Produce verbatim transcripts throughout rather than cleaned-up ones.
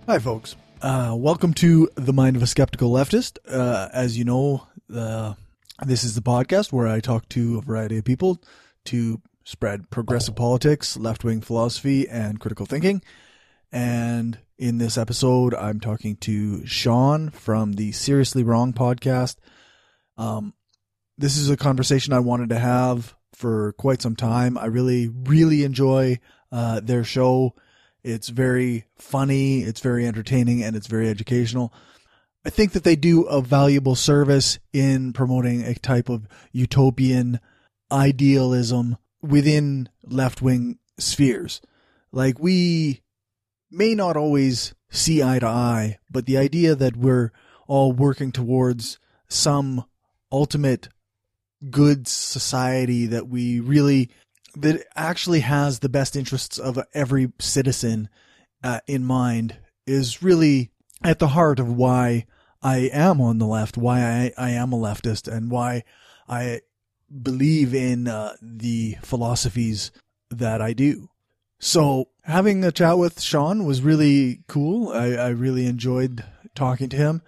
Hi, folks. Uh, welcome to The Mind of a Skeptical Leftist. Uh, as you know, uh, this is the podcast where I talk to a variety of people to spread progressive politics, left-wing philosophy, and critical thinking. And in this episode, I'm talking to Sean from the Seriously Wrong podcast. Um, this is a conversation I wanted to have for quite some time. I really, really enjoy uh, their show. It's very funny, it's very entertaining, and it's very educational. I think that they do a valuable service in promoting a type of utopian idealism within left-wing spheres. Like, we may not always see eye to eye, but the idea that we're all working towards some ultimate good society that we really... that actually has the best interests of every citizen uh, in mind is really at the heart of why I am on the left, why I, I am a leftist, and why I believe in uh, the philosophies that I do. So having a chat with Sean was really cool. I, I really enjoyed talking to him.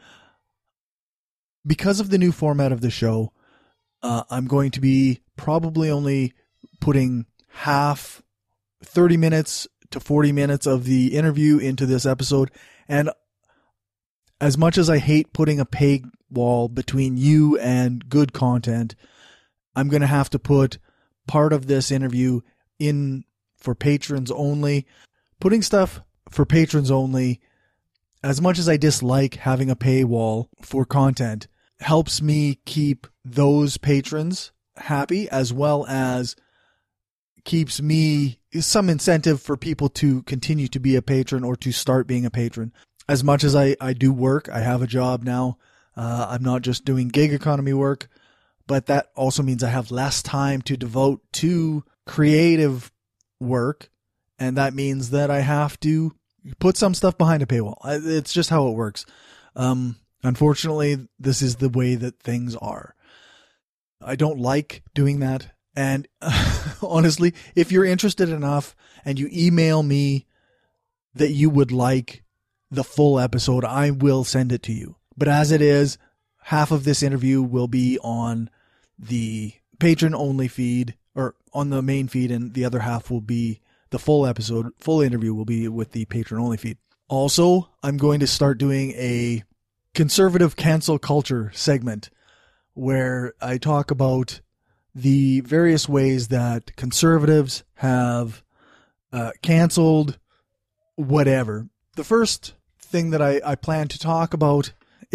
Because of the new format of the show, uh, I'm going to be probably only putting half, thirty minutes to forty minutes of the interview into this episode. And as much as I hate putting a paywall between you and good content, I'm going to have to put part of this interview in for patrons only. Putting stuff for patrons only, as much as I dislike having a paywall for content, helps me keep those patrons happy, as well as keeps me some incentive for people to continue to be a patron or to start being a patron. As much as I, I do work, I have a job now. Uh, I'm not just doing gig economy work, but that also means I have less time to devote to creative work. And that means that I have to put some stuff behind a paywall. It's just how it works. Um, unfortunately, this is the way that things are. I don't like doing that. And uh, honestly, if you're interested enough and you email me that you would like the full episode, I will send it to you. But as it is, half of this interview will be on the patron only feed, or on the main feed, and the other half will be the full episode, full interview will be with the patron only feed. Also, I'm going to start doing a conservative cancel culture segment where I talk about the various ways that conservatives have uh, canceled whatever. The first thing that I, I plan to talk about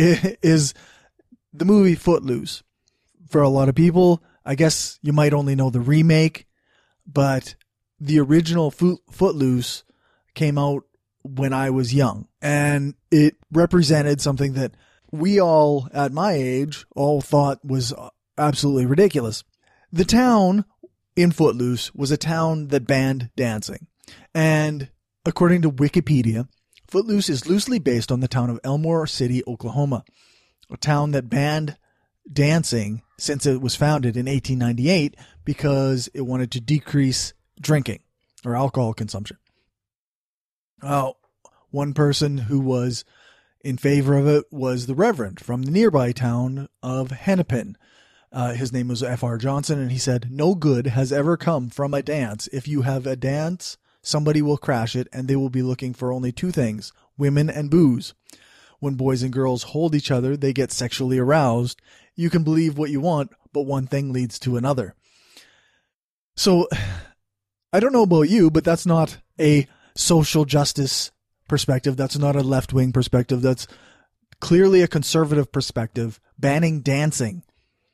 is the movie Footloose. For a lot of people, I guess you might only know the remake, but the original Foot, Footloose came out when I was young, and it represented something that we all, at my age, all thought was absolutely ridiculous. The town in Footloose was a town that banned dancing. And according to Wikipedia, Footloose is loosely based on the town of Elmore City, Oklahoma, a town that banned dancing since it was founded in eighteen ninety-eight because it wanted to decrease drinking or alcohol consumption. Uh, one person who was in favor of it was the Reverend from the nearby town of Hennepin. Uh, his name was F R Johnson, and he said, "No good has ever come from a dance. If you have a dance, somebody will crash it, and they will be looking for only two things, women and booze. When boys and girls hold each other, they get sexually aroused. You can believe what you want, but one thing leads to another." So, I don't know about you, but that's not a social justice perspective. That's not a left-wing perspective. That's clearly a conservative perspective, banning dancing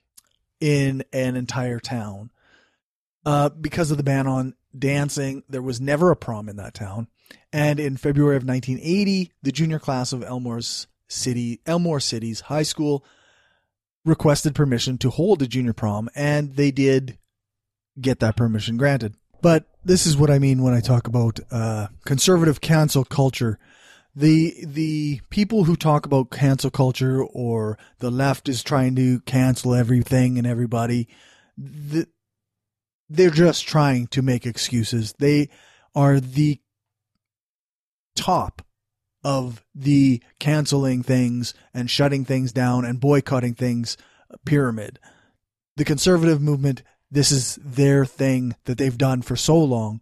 in an entire town. Uh, because of the ban on dancing, there was never a prom in that town. And in February of nineteen eighty, the junior class of Elmore's City, Elmore City's high school requested permission to hold a junior prom, and they did get that permission granted. But this is what I mean when I talk about uh, conservative cancel culture. The the people who talk about cancel culture, or the left is trying to cancel everything and everybody, the, they're just trying to make excuses. They are the top of the canceling things and shutting things down and boycotting things pyramid. The conservative movement, this is their thing that they've done for so long.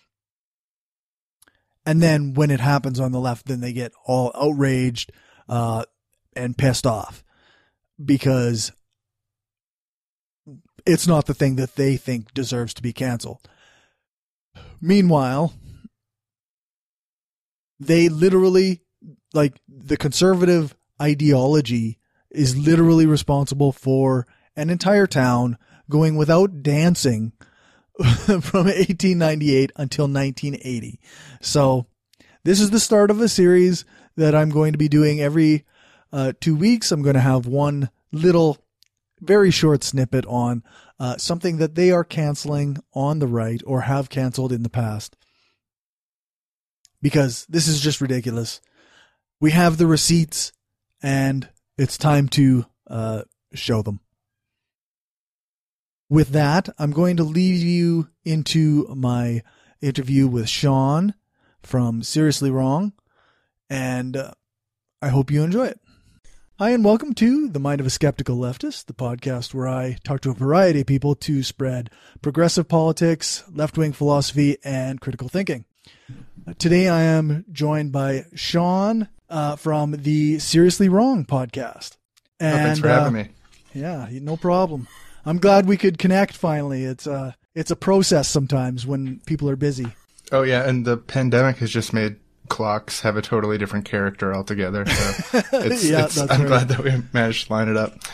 And then when it happens on the left, then they get all outraged uh, and pissed off because it's not the thing that they think deserves to be canceled. Meanwhile, they literally, like, the conservative ideology is literally responsible for an entire town going without dancing from eighteen ninety-eight until nineteen eighty. So this is the start of a series that I'm going to be doing every uh, two weeks. I'm going to have one little, very short snippet on uh, something that they are canceling on the right or have canceled in the past. Because this is just ridiculous. We have the receipts, and it's time to uh, show them. With that, I'm going to lead you into my interview with Sean from Seriously Wrong, and uh, I hope you enjoy it. Hi, and welcome to The Mind of a Skeptical Leftist, the podcast where I talk to a variety of people to spread progressive politics, left-wing philosophy, and critical thinking. Today I am joined by Sean uh, from the Seriously Wrong podcast. And, oh, thanks for having uh, me. Yeah, no problem. I'm glad we could connect finally. It's uh, it's a process sometimes when people are busy. Oh, yeah, and the pandemic has just made clocks have a totally different character altogether. So it's, yeah, it's, that's I'm right. glad that we managed to line it up.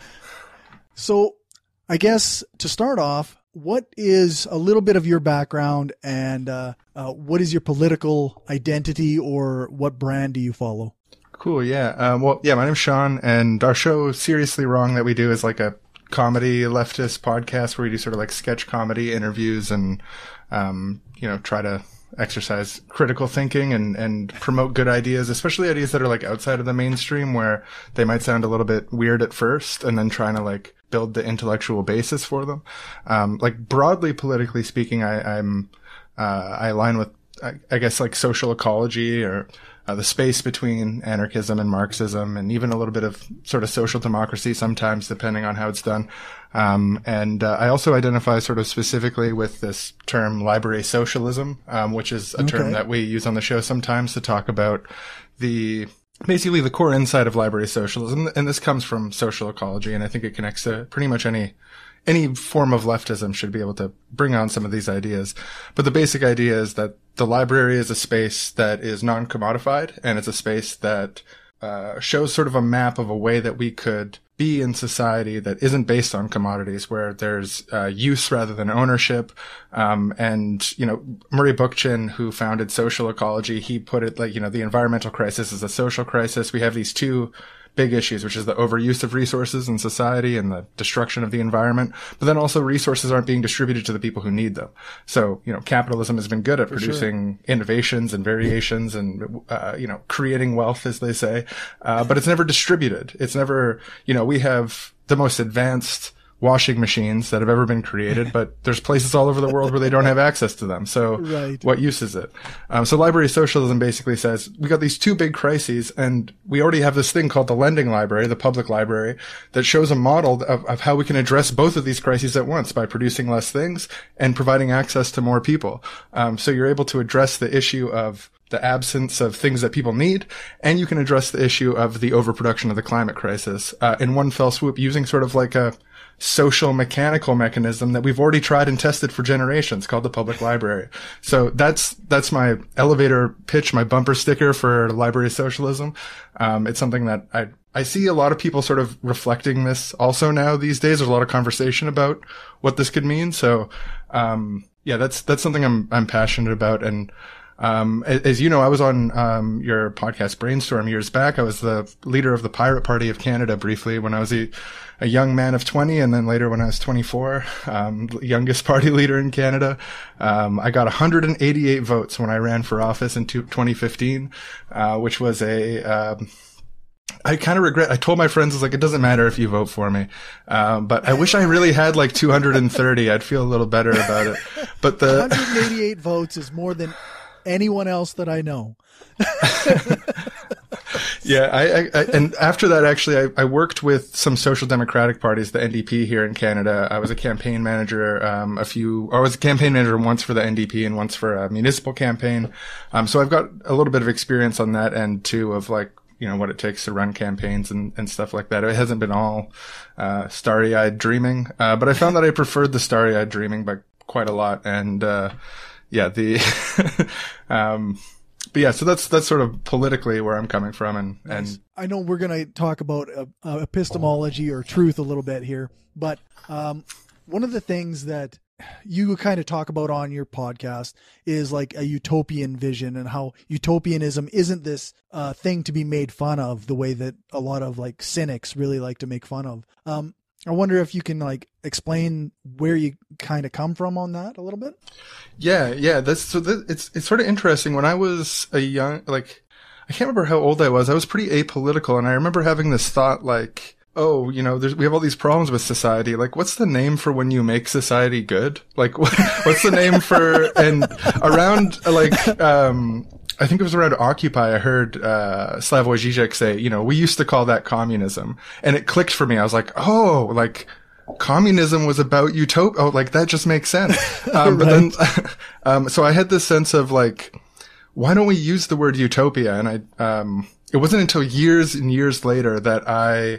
So I guess to start off, what is a little bit of your background and uh, uh, what is your political identity or what brand do you follow? Cool, yeah. Um, well, yeah, my name's Sean, and our show, Seriously Wrong, that we do is like a comedy leftist podcast where we do sort of like sketch comedy interviews and, um, you know, try to exercise critical thinking and, and promote good ideas, especially ideas that are like outside of the mainstream where they might sound a little bit weird at first and then trying to like build the intellectual basis for them. Um, like broadly politically speaking, I, I'm, uh, I align with, I, I guess like social ecology or uh, the space between anarchism and Marxism and even a little bit of sort of social democracy sometimes depending on how it's done. Um, and uh, I also identify sort of specifically with this term library socialism, um, which is a Okay. term that we use on the show sometimes to talk about the basically the core insight of library socialism. And this comes from social ecology, and I think it connects to pretty much any any form of leftism should be able to bring on some of these ideas. But the basic idea is that the library is a space that is non-commodified, and it's a space that uh, shows sort of a map of a way that we could be in society that isn't based on commodities, where there's uh, use rather than ownership. Um, and, you know, Murray Bookchin, who founded social ecology, he put it like, you know, the environmental crisis is a social crisis. We have these two big issues, which is the overuse of resources in society and the destruction of the environment. But then also resources aren't being distributed to the people who need them. So, you know, capitalism has been good at For producing sure. innovations and variations and, uh, you know, creating wealth, as they say. Uh, but it's never distributed. It's never, you know, we have the most advanced washing machines that have ever been created, but there's places all over the world where they don't have access to them. So Right. what use is it? Um, so library socialism basically says we got these two big crises, and we already have this thing called the lending library, the public library, that shows a model of, of how we can address both of these crises at once by producing less things and providing access to more people. Um, so you're able to address the issue of the absence of things that people need, and you can address the issue of the overproduction of the climate crisis uh, in one fell swoop using sort of like a social mechanical mechanism that we've already tried and tested for generations called the public library. So that's, that's my elevator pitch, my bumper sticker for library socialism. Um, it's something that I, I see a lot of people sort of reflecting this also now these days. There's a lot of conversation about what this could mean. So, um, yeah, that's, that's something I'm, I'm passionate about. And, Um, as you know, I was on, um, your podcast Brainstorm years back. I was the leader of the Pirate Party of Canada briefly when I was a, a young man of twenty, and then later when I was twenty-four, um, youngest party leader in Canada. Um, I got one hundred eighty-eight votes when I ran for office in twenty fifteen, uh, which was a, um, I kind of regret, I told my friends, I was like, it doesn't matter if you vote for me. Um, but I wish I really had like two hundred thirty. I'd feel a little better about it. But the one hundred eighty-eight votes is more than anyone else that I know. Yeah, I, I, I and after that, actually, I, I worked with some social democratic parties, the N D P here in Canada. I was a campaign manager, um, a few, or I was a campaign manager once for the N D P and once for a municipal campaign. Um, so I've got a little bit of experience on that end too, of like, you know, what it takes to run campaigns and, and stuff like that. It hasn't been all, uh, starry-eyed dreaming, uh, but I found that I preferred the starry-eyed dreaming by quite a lot. And, uh, yeah, the, um, But yeah, so that's that's sort of politically where I'm coming from, and, and I know we're going to talk about uh, uh, epistemology or truth a little bit here, but um, one of the things that you kind of talk about on your podcast is like a utopian vision, and how utopianism isn't this uh, thing to be made fun of the way that a lot of like cynics really like to make fun of. Um, I wonder if you can like explain where you kind of come from on that a little bit. Yeah, yeah. That's so. That, it's it's sort of interesting. When I was a young, like, I can't remember how old I was. I was pretty apolitical, and I remember having this thought, like, oh, you know, there's, we have all these problems with society. Like, what's the name for when you make society good? Like, what, what's the name for? And around, like, um. I think it was around Occupy. I heard uh Slavoj Žižek say, you know, we used to call that communism, and it clicked for me. I was like, oh, like communism was about utopia. Oh, like that just makes sense. Um, but then, um, so I had this sense of like, why don't we use the word utopia? And I, um, it wasn't until years and years later that I,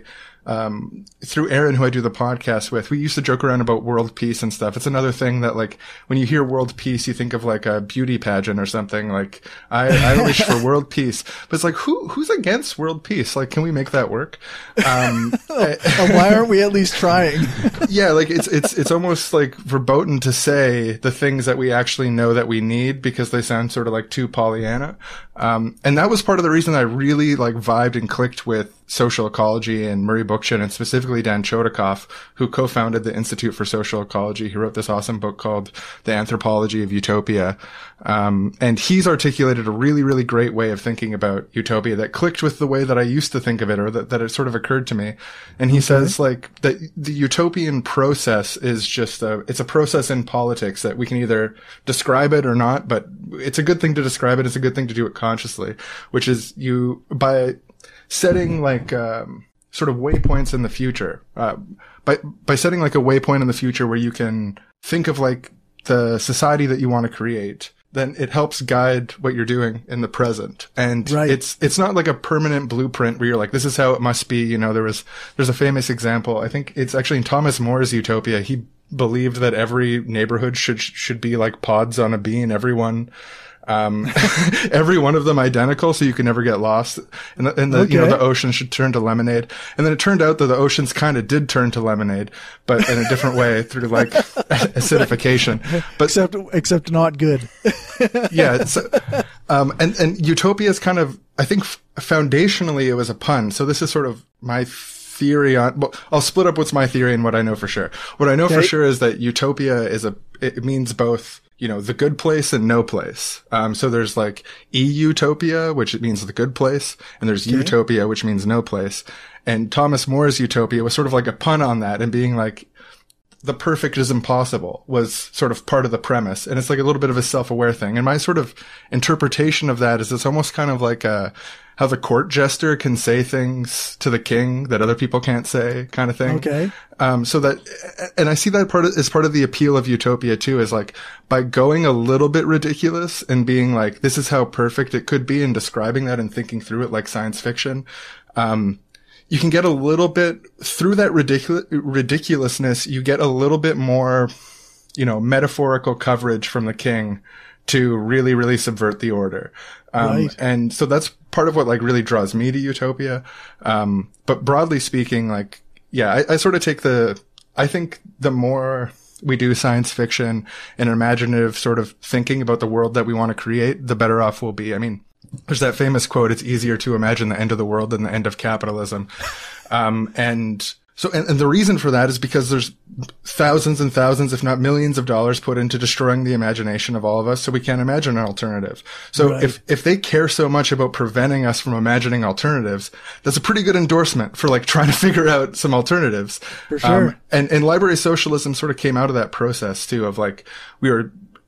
um, through Aaron, who I do the podcast with, we used to joke around about world peace and stuff. It's another thing that, like, when you hear world peace, you think of like a beauty pageant or something. Like, I, I wish for world peace, but it's like, who, who's against world peace? Like, can we make that work? Um, why aren't we at least trying? Yeah, like it's, it's, it's almost like verboten to say the things that we actually know that we need because they sound sort of like too Pollyanna. Um, and that was part of the reason I really like vibed and clicked with social ecology and Murray Bookchin, and specifically Dan Chodakov, who co-founded the Institute for Social Ecology. He wrote this awesome book called The Anthropology of Utopia. Um, and he's articulated a really, really great way of thinking about utopia that clicked with the way that I used to think of it, or that, that it sort of occurred to me. And he okay. says like that the utopian process is just a, it's a process in politics that we can either describe it or not, but it's a good thing to describe it. It's a good thing to do it consciously, which is you, by setting like, um, sort of waypoints in the future, uh, by, by setting like a waypoint in the future where you can think of like the society that you want to create, then it helps guide what you're doing in the present. And right. it's, it's not like a permanent blueprint where you're like, this is how it must be. You know, there was, there's a famous example. I think it's actually in Thomas More's Utopia. He believed that every neighborhood should, should be like pods on a bean. Everyone, um, every one of them identical, so you can never get lost. And the, and the, okay. you know, the ocean should turn to lemonade. And then it turned out that the oceans kind of did turn to lemonade, but in a different way through like acidification. But except, except not good. Yeah. It's, um, and, and utopia is kind of, I think foundationally it was a pun. So this is sort of my theory on, well, I'll split up what's my theory and what I know for sure. What I know okay. for sure is that utopia is a, it means both, you know, the good place and no place. Um, so there's like e-utopia, which means the good place, and there's okay. utopia, which means no place. And Thomas More's utopia was sort of like a pun on that, and being like, the perfect is impossible was sort of part of the premise. And it's like a little bit of a self-aware thing. And my sort of interpretation of that is it's almost kind of like a, how the court jester can say things to the king that other people can't say, kind of thing. Okay. Um, so that, and I see that part of, as part of the appeal of utopia too, is like by going a little bit ridiculous and being like, this is how perfect it could be, and describing that and thinking through it like science fiction. Um, you can get a little bit through that ridiculous ridiculousness. You get a little bit more, you know, metaphorical coverage from the king to really, really subvert the order. Um, right. And so that's part of what like really draws me to utopia. Um, but broadly speaking, like, yeah, I, I sort of take the, I think the more we do science fiction and imaginative sort of thinking about the world that we want to create, the better off we'll be. I mean, there's that famous quote, it's easier to imagine the end of the world than the end of capitalism. Um, and so, and, and the reason for that is because there's thousands and thousands, if not millions of dollars put into destroying the imagination of all of us, so we can't imagine an alternative. So right. if, if they care so much about preventing us from imagining alternatives, that's a pretty good endorsement for like trying to figure out some alternatives. For sure. Um, and, and library socialism sort of came out of that process too, of like, we were,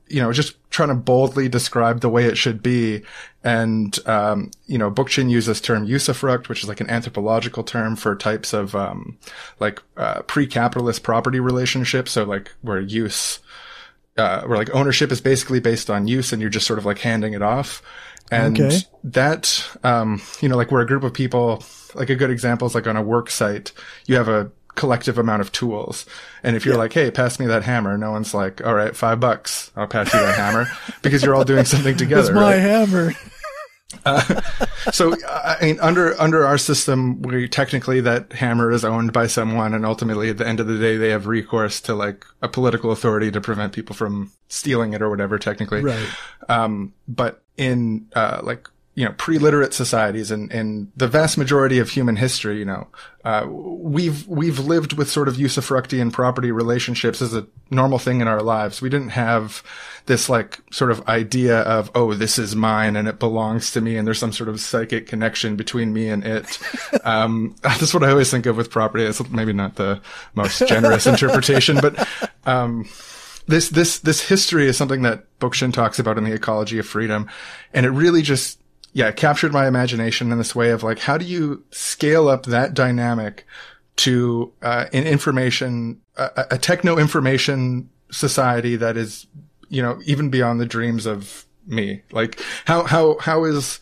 you know, just trying to boldly describe the way it should be. And, um, you know, Bookchin used this term usufruct, which is like an anthropological term for types of, um, like, uh, pre-capitalist property relationships. So like where use, uh, where like ownership is basically based on use and you're just sort of like handing it off. And okay. that, um, you know, like we're a group of people, like a good example is like on a work site, you have a collective amount of tools. And if you're yeah. like, hey, pass me that hammer, no one's like, all right, five bucks, I'll pass you that hammer, because you're all doing something together. It's my right? hammer. Uh, so, I mean, under, under our system, we technically that hammer is owned by someone. And ultimately at the end of the day, they have recourse to like a political authority to prevent people from stealing it or whatever, technically. Right. Um, but in, uh, like, you know, pre-literate societies and, and the vast majority of human history, you know, uh, we've, we've lived with sort of usufructian property relationships as a normal thing in our lives. We didn't have this like sort of idea of, oh, this is mine and it belongs to me and there's some sort of psychic connection between me and it. Um, that's what I always think of with property. It's maybe not the most generous interpretation, but, um, this, this, this history is something that Bookchin talks about in The Ecology of Freedom. And it really just, yeah, it captured my imagination in this way of like, how do you scale up that dynamic to, uh, an information, a, a techno information society that is, you know, even beyond the dreams of me? Like, how, how, how is,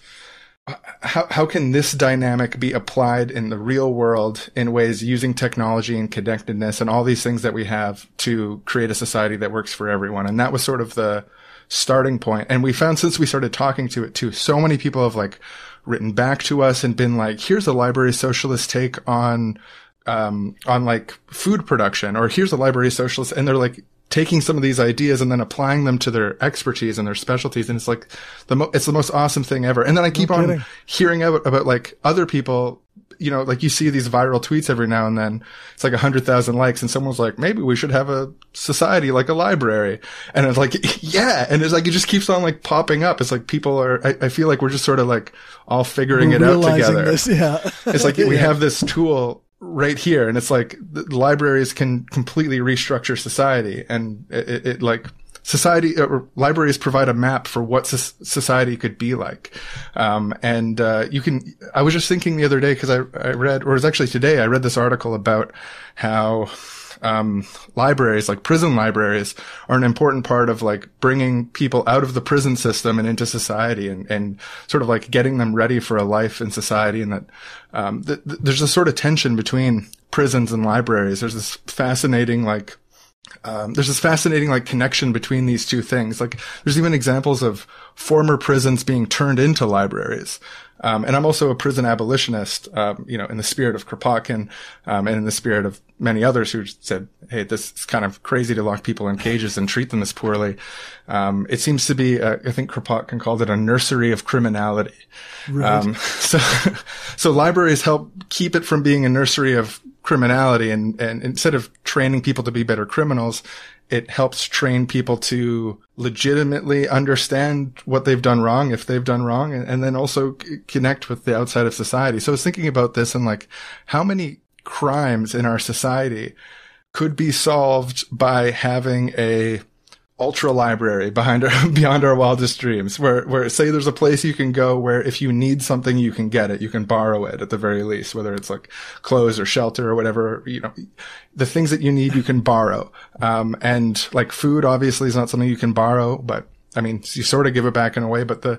how, how can this dynamic be applied in the real world in ways using technology and connectedness and all these things that we have to create a society that works for everyone? And that was sort of the starting point. And we found since we started talking to it too, so many people have like written back to us and been like, here's a library socialist take on, um, on like food production, or here's a library socialist. And they're like taking some of these ideas and then applying them to their expertise and their specialties. And it's like the mo- it's the most awesome thing ever. And then I keep no on hearing about, about like other people, you know, like you see these viral tweets every now and then. It's like a hundred thousand likes and someone's like, maybe we should have a society like a library. And it's like, yeah. And it's like, it just keeps on like popping up. It's like people are, I, I feel like we're just sort of like all figuring we're it out together. This, yeah. It's like we have this tool right here. And it's like the libraries can completely restructure society. And it, it, it like, Society, uh, libraries provide a map for what so- society could be like. Um, and, uh, you can, I was just thinking the other day, cause I, I read, or it was actually today, I read this article about how, um, libraries, like prison libraries, are an important part of like bringing people out of the prison system and into society and, and sort of like getting them ready for a life in society. And that, um, th- th- there's a sort of tension between prisons and libraries. There's this fascinating, like, Um, there's this fascinating like connection between these two things. Like there's even examples of former prisons being turned into libraries. Um, and I'm also a prison abolitionist, um, you know, in the spirit of Kropotkin, um, and in the spirit of many others who said, hey, this is kind of crazy to lock people in cages and treat them this poorly. Um, it seems to be, uh, I think Kropotkin called it a nursery of criminality. Right. Um, so, so libraries help keep it from being a nursery of criminality. And, and instead of training people to be better criminals, it helps train people to legitimately understand what they've done wrong, if they've done wrong, and, and then also c- connect with the outside of society. So I was thinking about this and like, how many crimes in our society could be solved by having a ultra library behind our, beyond our wildest dreams, where, where say there's a place you can go where if you need something, you can get it, you can borrow it at the very least, whether it's like clothes or shelter or whatever, you know, the things that you need, you can borrow. Um, and like food obviously is not something you can borrow, but I mean, you sort of give it back in a way, but the,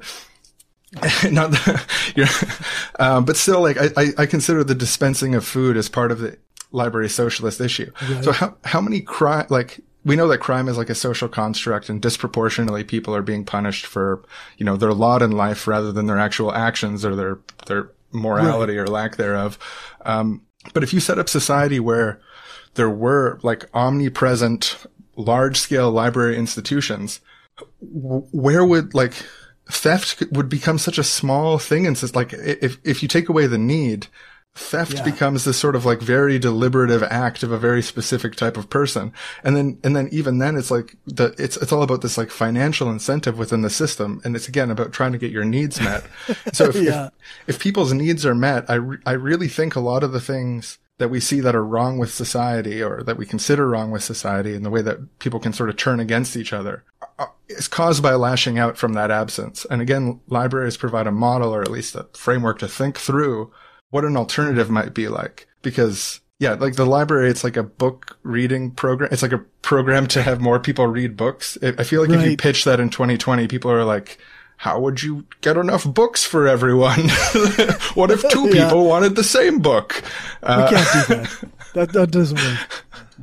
not the, you know, um, but still like I, I, I consider the dispensing of food as part of the library socialist issue. Right. So how, how many crime, like, we know that crime is like a social construct and disproportionately people are being punished for, you know, their lot in life rather than their actual actions or their, their morality right. or lack thereof. Um, but if you set up society where there were like omnipresent, large scale library institutions, w- where would like theft would become such a small thing? And it's like, if, if you take away the need, theft yeah. becomes this sort of like very deliberative act of a very specific type of person. And then, and then even then it's like the, it's, it's all about this like financial incentive within the system. And it's again about trying to get your needs met. So if, yeah. if, if people's needs are met, I, re- I really think a lot of the things that we see that are wrong with society or that we consider wrong with society and the way that people can sort of turn against each other is caused by lashing out from that absence. And again, libraries provide a model, or at least a framework, to think through what an alternative might be like. Because, yeah, like the library, it's like a book reading program. It's like a program to have more people read books. I feel like right. if you pitch that in twenty twenty, people are like, how would you get enough books for everyone? What if two yeah. people wanted the same book? Uh, we can't do that. That, that doesn't work.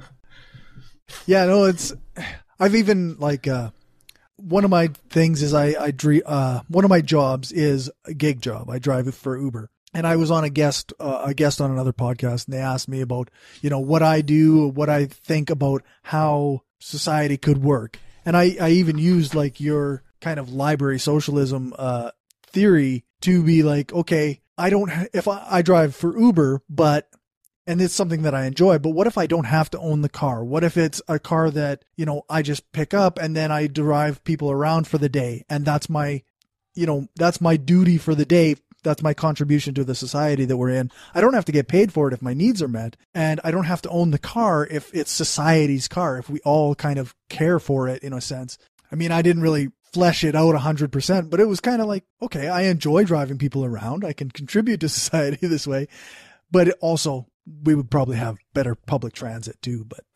Yeah, no, it's, I've even like, uh, one of my things is I, I, uh, one of my jobs is a gig job. I drive for Uber. And I was on a guest, uh, a guest on another podcast, and they asked me about, you know, what I do, what I think about how society could work. And I, I even used like your kind of library socialism, uh, theory to be like, okay, I don't, if I, I drive for Uber, but, and it's something that I enjoy, but what if I don't have to own the car? What if it's a car that, you know, I just pick up and then I drive people around for the day, and that's my, you know, that's my duty for the day. That's my contribution to the society that we're in. I don't have to get paid for it if my needs are met, and I don't have to own the car if it's society's car, if we all kind of care for it in a sense. I mean, I didn't really flesh it out one hundred percent, but it was kind of like, okay, I enjoy driving people around. I can contribute to society this way, but it also, we would probably have better public transit too. But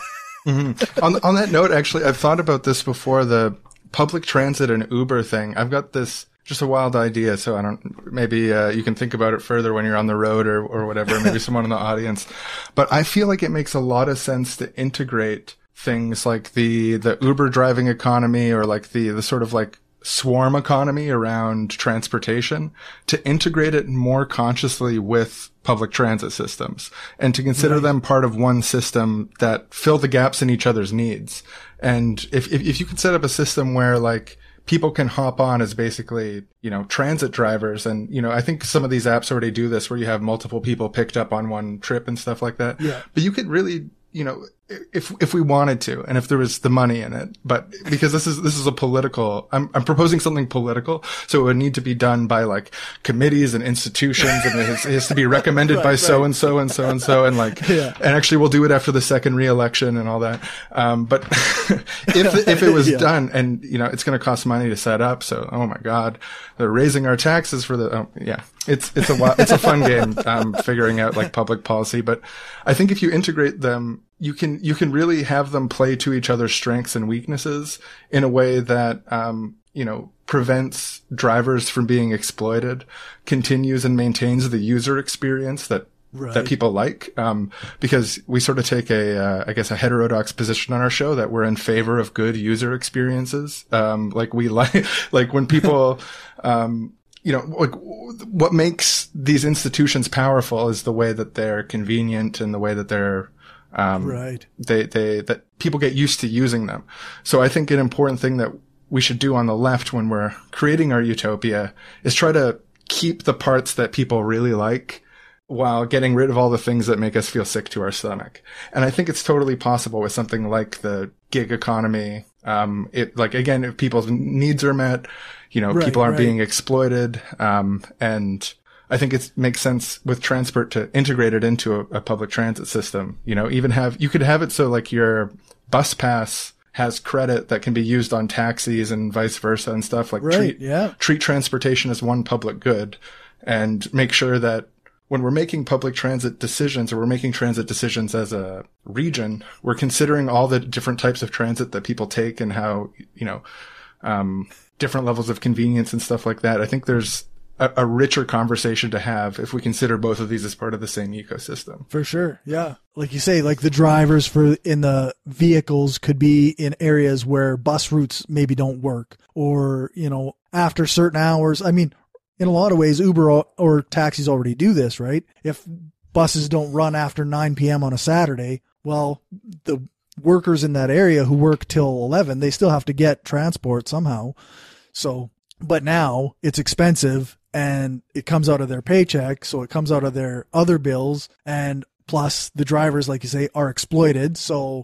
mm-hmm. on on that note, actually, I've thought about this before, the public transit and Uber thing. I've got this just a wild idea, so I don't. Maybe uh, you can think about it further when you're on the road or or whatever. Maybe someone in the audience. But I feel like it makes a lot of sense to integrate things like the the Uber driving economy, or like the the sort of like swarm economy around transportation, to integrate it more consciously with public transit systems, and to consider right. them part of one system that fill the gaps in each other's needs. And if, if, if you could set up a system where like people can hop on as basically, you know, transit drivers, and, you know, I think some of these apps already do this where you have multiple people picked up on one trip and stuff like that. Yeah. But you could really, you know, if, if we wanted to, and if there was the money in it, but because this is, this is a political, I'm, I'm proposing something political. So it would need to be done by like committees and institutions, and it has, it has to be recommended right, by so and so and so and so. And like, yeah. and actually we'll do it after the second re-election and all that. Um, but if, if it was yeah. done, and, you know, it's going to cost money to set up. So, oh my God, they're raising our taxes for the, oh, yeah, it's, it's a, it's a fun game, um, figuring out like public policy. But I think if you integrate them, you can, you can really have them play to each other's strengths and weaknesses in a way that, um, you know, prevents drivers from being exploited, continues and maintains the user experience that, right. that people like. Um, because we sort of take a, uh, I guess a heterodox position on our show that we're in favor of good user experiences. Um, like we like, like when people, um, you know, like what makes these institutions powerful is the way that they're convenient and the way that they're, Um, right. They, they, that people get used to using them. So I think an important thing that we should do on the left when we're creating our utopia is try to keep the parts that people really like while getting rid of all the things that make us feel sick to our stomach. And I think it's totally possible with something like the gig economy. Um, it, like, again, if people's needs are met, you know, right, people aren't right. being exploited. Um, and, I think it makes sense with transport to integrate it into a, a public transit system. You know, even have, you could have it so like your bus pass has credit that can be used on taxis and vice versa and stuff, like right, treat, yeah. treat transportation as one public good, and make sure that when we're making public transit decisions, or we're making transit decisions as a region, we're considering all the different types of transit that people take and how, you know, um, different levels of convenience and stuff like that. I think there's A, a richer conversation to have if we consider both of these as part of the same ecosystem. For sure. Yeah. Like you say, like the drivers for in the vehicles could be in areas where bus routes maybe don't work, or, you know, after certain hours. I mean, in a lot of ways, Uber or, or taxis already do this, right? If buses don't run after nine p.m. on a Saturday, well, the workers in that area who work till eleven, they still have to get transport somehow. So, but now it's expensive, and it comes out of their paycheck, so it comes out of their other bills, and plus the drivers, like you say, are exploited, so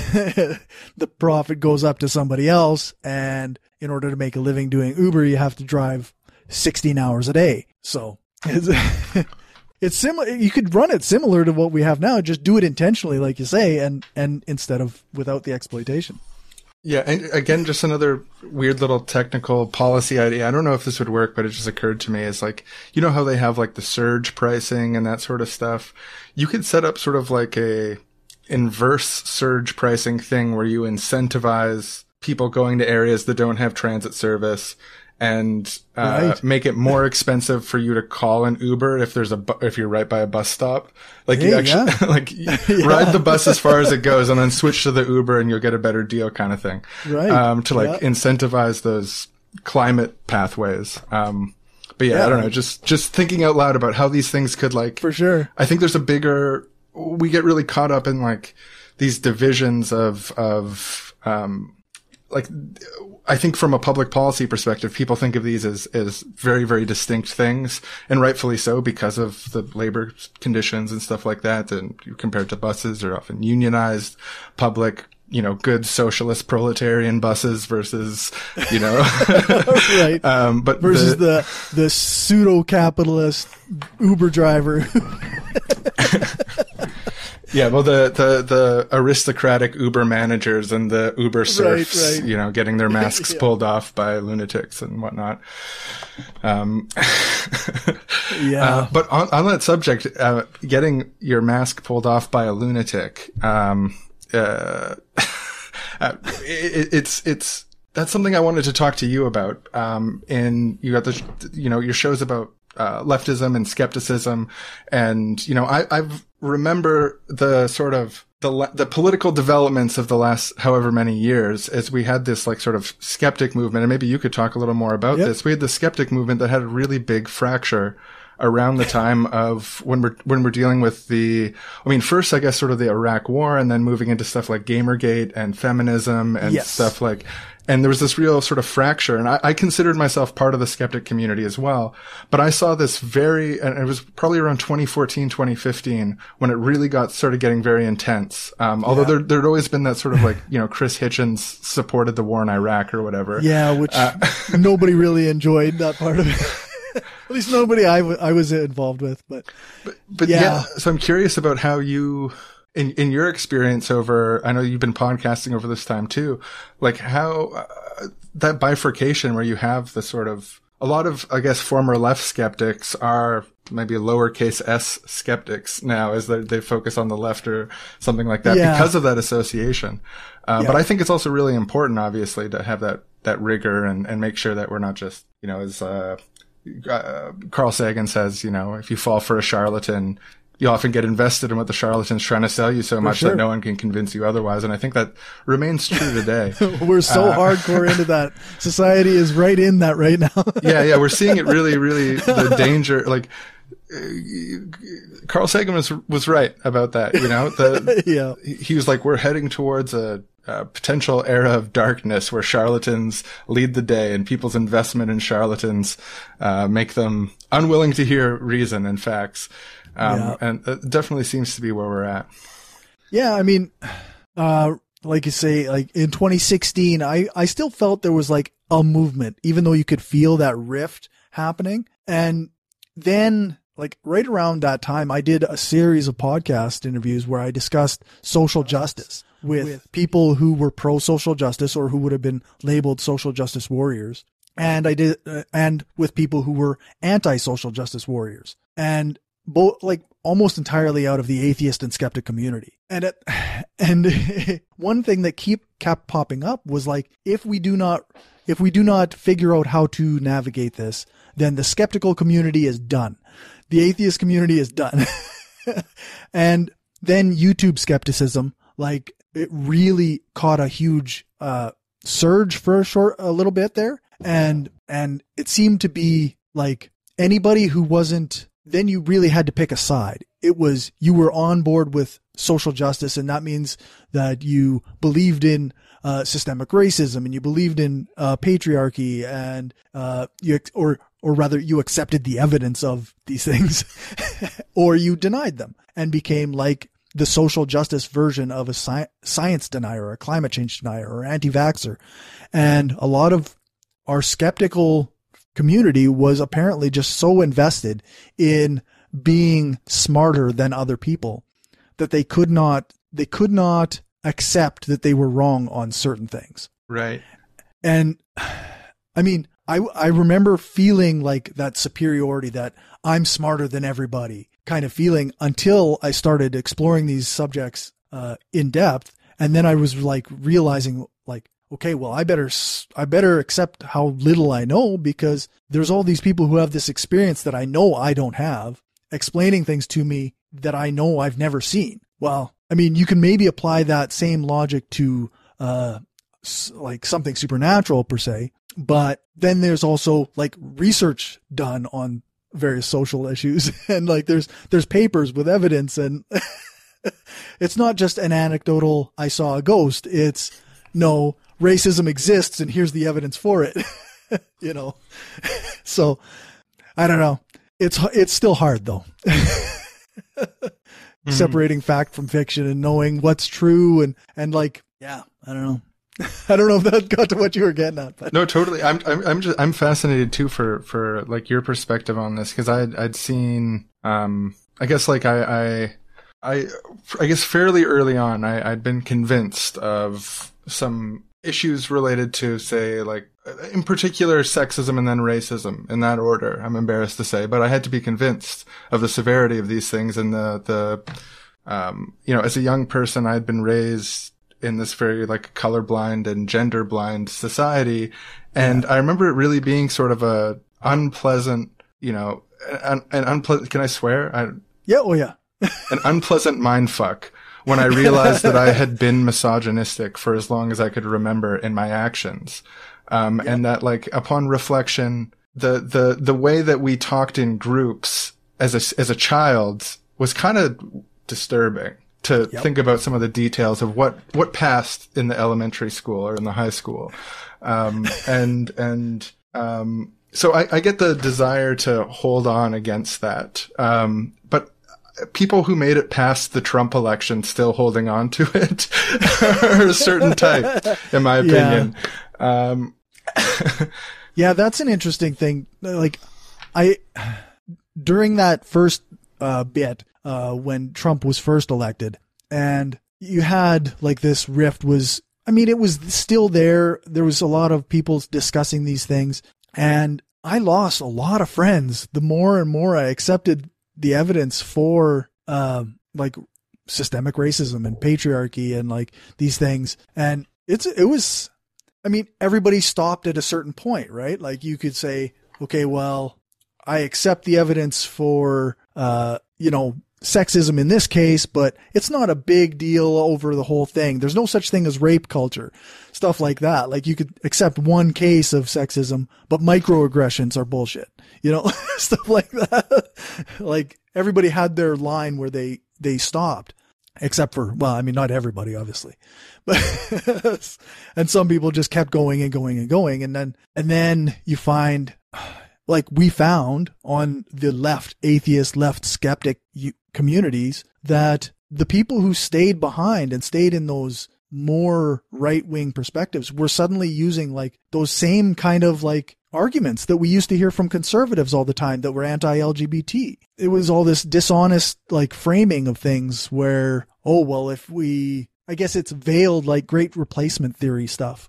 the profit goes up to somebody else, and in order to make a living doing Uber, you have to drive sixteen hours a day. So it's, it's similar. You could run it similar to what we have now, just do it intentionally, like you say, and, and instead of without the exploitation. Yeah, and again, just another weird little technical policy idea. I don't know if this would work, but it just occurred to me is like, you know how they have like the surge pricing and that sort of stuff? You could set up sort of like a inverse surge pricing thing where you incentivize people going to areas that don't have transit service and uh, right. make it more expensive for you to call an Uber if there's a bu- if you're right by a bus stop. Like hey, you actually yeah. like yeah. ride the bus as far as it goes and then switch to the Uber and you'll get a better deal kind of thing. Right. Um, to like yeah. incentivize those climate pathways. Um, but yeah, yeah, I don't know. Just just thinking out loud about how these things could like. For sure. I think there's a bigger. We get really caught up in like these divisions of of um like. I think from a public policy perspective, people think of these as, as very, very distinct things, and rightfully so because of the labor conditions and stuff like that. And compared to buses, they're often unionized, public, you know, good socialist proletarian buses versus, you know, right. Um, but versus the, the, the pseudo-capitalist Uber driver. Yeah, well, the, the, the aristocratic Uber managers and the Uber serfs, right, right. you know, getting their masks yeah. pulled off by lunatics and whatnot. Um, yeah. Uh, but on, on that subject, uh, getting your mask pulled off by a lunatic, um, uh, uh it, it's, it's, that's something I wanted to talk to you about. Um, and you got the, you know, your show's about Uh, leftism and skepticism. And, you know, I, I've remember the sort of the, the political developments of the last however many years as we had this like sort of skeptic movement. And maybe you could talk a little more about yep. this. We had the skeptic movement that had a really big fracture around the time of when we're, when we're dealing with the, I mean, first, I guess sort of the Iraq war and then moving into stuff like Gamergate and feminism and yes. stuff like, and there was this real sort of fracture. And I, I considered myself part of the skeptic community as well. But I saw this very, and it was probably around twenty fourteen, twenty fifteen when it really got started getting very intense. Um, although yeah. there, there'd always been that sort of like, you know, Chris Hitchens supported the war in Iraq or whatever. Yeah, which uh, nobody really enjoyed that part of it. At least nobody I, w- I was involved with, but, but, but yeah. yeah. So I'm curious about how you, in, in your experience over, I know you've been podcasting over this time too, like how, uh, that bifurcation where you have the sort of, a lot of, I guess, former left skeptics are maybe lowercase s skeptics now as they, they focus on the left or something like that yeah. because of that association. Uh, yeah. But I think it's also really important, obviously, to have that, that rigor and, and make sure that we're not just, you know, as, uh, Uh, Carl Sagan says, you know, if you fall for a charlatan, you often get invested in what the charlatan's trying to sell you so for much sure. that no one can convince you otherwise. And I think that remains true today. We're so uh, hardcore into that. Society is right in that right now. yeah, yeah. We're seeing it really, really, the danger, like, uh, Carl Sagan was, was right about that, you know, the, yeah. he was like, we're heading towards a, a potential era of darkness where charlatans lead the day and people's investment in charlatans, uh, make them unwilling to hear reason and facts. Um, yeah. and it definitely seems to be where we're at. Yeah. I mean, uh, like you say, like in twenty sixteen, I, I still felt there was like a movement, even though you could feel that rift happening. And then like right around that time, I did a series of podcast interviews where I discussed social justice with, with people who were pro social justice or who would have been labeled social justice warriors. And I did, uh, and with people who were anti social justice warriors, and both like almost entirely out of the atheist and skeptic community. And it, and one thing that keep kept popping up was like, if we do not, if we do not figure out how to navigate this, then the skeptical community is done. The atheist community is done. And then YouTube skepticism, like it really caught a huge, uh, surge for a short, a little bit there. And, and it seemed to be like anybody who wasn't, then you really had to pick a side. It was, you were on board with social justice, and that means that you believed in uh, systemic racism and you believed in uh, patriarchy, and uh, you or or rather you accepted the evidence of these things, or you denied them and became like the social justice version of a sci- science denier, or a climate change denier, or anti-vaxxer. And a lot of our skeptical community was apparently just so invested in being smarter than other people that they could not, they could not accept that they were wrong on certain things. Right. And I mean, I, I remember feeling like that superiority, that I'm smarter than everybody kind of feeling, until I started exploring these subjects uh, in depth. And then I was like realizing like, okay, well, I better, I better accept how little I know, because there's all these people who have this experience that I know I don't have, explaining things to me that I know I've never seen. Well, I mean, you can maybe apply that same logic to uh, like something supernatural per se, but then there's also like research done on various social issues, and like there's there's papers with evidence, and it's not just an anecdotal I saw a ghost. It's no, racism exists and here's the evidence for it. You know. So I don't know. It's it's still hard though. Mm-hmm. Separating fact from fiction and knowing what's true, and and like, yeah, I don't know. I don't know if that got to what you were getting at, but no, totally. I'm, I'm, I'm just, I'm fascinated too for, for like your perspective on this. Cause I'd, I'd seen, um, I guess like I, I, I, I guess fairly early on, I, I'd been convinced of some issues related to, say, like, in particular, sexism and then racism in that order. I'm embarrassed to say, but I had to be convinced of the severity of these things, and the, the, um, you know, as a young person, I'd been raised in this very like colorblind and gender blind society. And yeah. I remember it really being sort of a unpleasant, you know, an, an unpleasant, can I swear? I, yeah. Oh yeah. An unpleasant mindfuck when I realized that I had been misogynistic for as long as I could remember in my actions. Um, yeah. And that like upon reflection, the, the, the way that we talked in groups as a, as a child was kind of disturbing. To yep. think about some of the details of what, what passed in the elementary school or in the high school. Um, and, and, um, so I, I get the desire to hold on against that. Um, but people who made it past the Trump election still holding on to it are a certain type, in my opinion. Yeah. Um, yeah, that's an interesting thing. Like, I, during that first, uh, bit, Uh, when Trump was first elected, and you had like this rift was, I mean, it was still there. There was a lot of people discussing these things, and I lost a lot of friends the more and more I accepted the evidence for, um, like systemic racism and patriarchy and like these things. And it's, it was, I mean, everybody stopped at a certain point, right? Like you could say, okay, well, I accept the evidence for, uh, you know, sexism in this case, but it's not a big deal over the whole thing. There's no such thing as rape culture, stuff like that. Like you could accept one case of sexism, but microaggressions are bullshit, you know, stuff like that. Like everybody had their line where they, they stopped, except for, well, I mean, not everybody, obviously, but, and some people just kept going and going and going. And then, and then you find, like we found on the left atheist, left skeptic communities, that the people who stayed behind and stayed in those more right-wing perspectives were suddenly using like those same kind of like arguments that we used to hear from conservatives all the time that were anti-L G B T. It was all this dishonest like framing of things where, oh, well, if we, I guess it's veiled like great replacement theory stuff.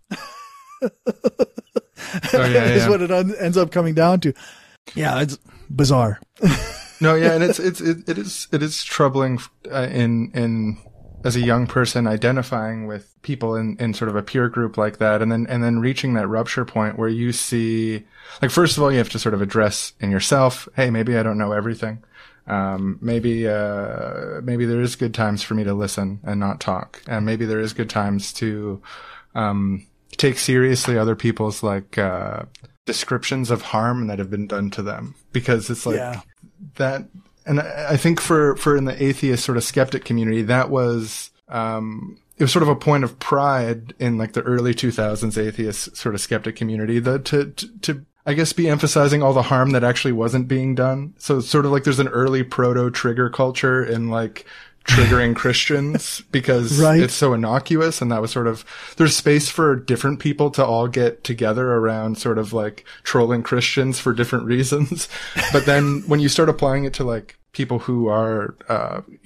Oh, yeah, is yeah. what it un- ends up coming down to. Yeah, it's bizarre. No, yeah, and it's it's it, it is it is troubling uh, in in as a young person identifying with people in, in sort of a peer group like that, and then and then reaching that rupture point where you see, like, first of all, you have to sort of address in yourself, hey, maybe I don't know everything. Um, maybe, uh, maybe there is good times for me to listen and not talk. And maybe there is good times to, um, take seriously other people's like, uh, descriptions of harm that have been done to them, because it's like yeah. that. And I think for, for in the atheist sort of skeptic community, that was, um, it was sort of a point of pride in like the early two thousands atheist sort of skeptic community that to, to, to I guess be emphasizing all the harm that actually wasn't being done. So it's sort of like there's an early proto trigger culture in like triggering Christians because right. it's so innocuous. And that was sort of, there's space for different people to all get together around sort of like trolling Christians for different reasons. But then when you start applying it to like people who are, uh, you know,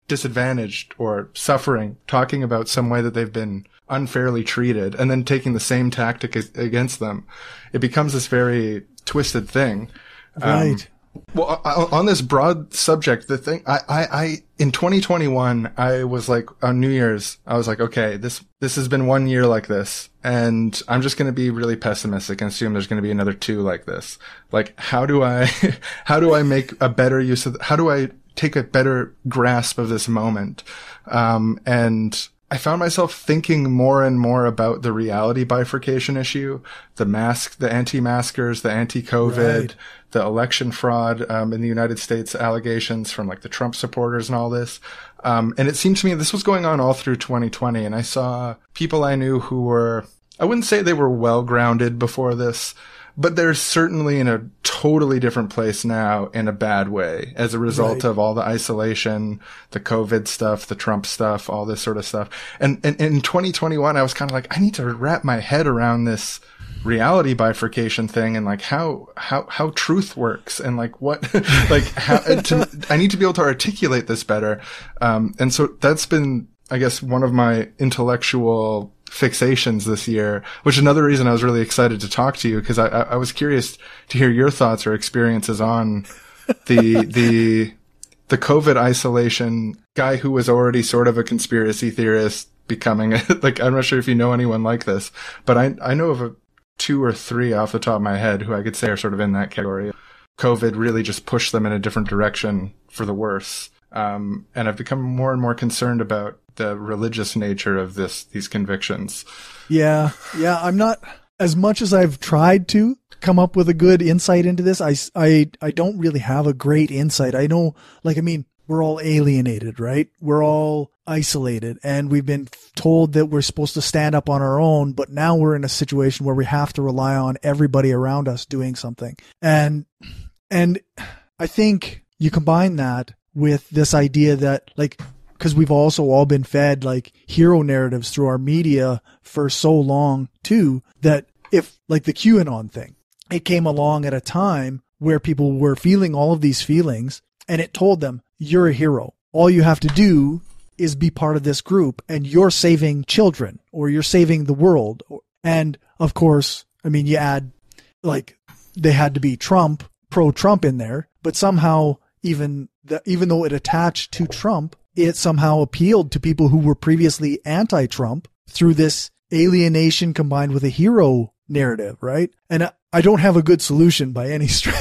disadvantaged or suffering, talking about some way that they've been unfairly treated, and then taking the same tactic against them. It becomes this very twisted thing. Right. Um, well, on this broad subject, the thing, I, I, I, in twenty twenty-one, I was like, on New Year's, I was like, okay, this, this has been one year like this, and I'm just going to be really pessimistic and assume there's going to be another two like this. Like, how do I, how do I make a better use of, how do I take a better grasp of this moment? Um, and I found myself thinking more and more about the reality bifurcation issue, the mask, the anti-maskers, the anti-COVID, right. the election fraud, um, in the United States, allegations from like the Trump supporters and all this. Um, and it seemed to me this was going on all through twenty twenty. And I saw people I knew who were, I wouldn't say they were well grounded before this, but they're certainly in a totally different place now in a bad way as a result right. of all the isolation, the COVID stuff, the Trump stuff, all this sort of stuff. And, and, and in twenty twenty-one, I was kind of like, I need to wrap my head around this reality bifurcation thing and like how, how, how truth works and like what, like how, to, I need to be able to articulate this better. Um, and so that's been, I guess, one of my intellectual fixations this year, which is another reason I was really excited to talk to you, because I, I, I was curious to hear your thoughts or experiences on the, the, the COVID isolation guy who was already sort of a conspiracy theorist becoming a, like, I'm not sure if you know anyone like this, but I, I know of a two or three off the top of my head who I could say are sort of in that category. COVID really just pushed them in a different direction for the worse. Um, and I've become more and more concerned about the religious nature of this, these convictions. Yeah. Yeah. I'm not, as much as I've tried to come up with a good insight into this, I, I, I don't really have a great insight. I know, like, I mean, we're all alienated, right? We're all isolated, and we've been told that we're supposed to stand up on our own, but now we're in a situation where we have to rely on everybody around us doing something. And, and I think you combine that with this idea that, like, because we've also all been fed like hero narratives through our media for so long too, that if like the QAnon thing, it came along at a time where people were feeling all of these feelings, and it told them, you're a hero. All you have to do is be part of this group, and you're saving children, or you're saving the world. And of course, I mean, you add like they had to be Trump, pro-Trump in there, but somehow even the, even though it attached to Trump, it somehow appealed to people who were previously anti-Trump through this alienation combined with a hero narrative, right? And I, I don't have a good solution by any stretch.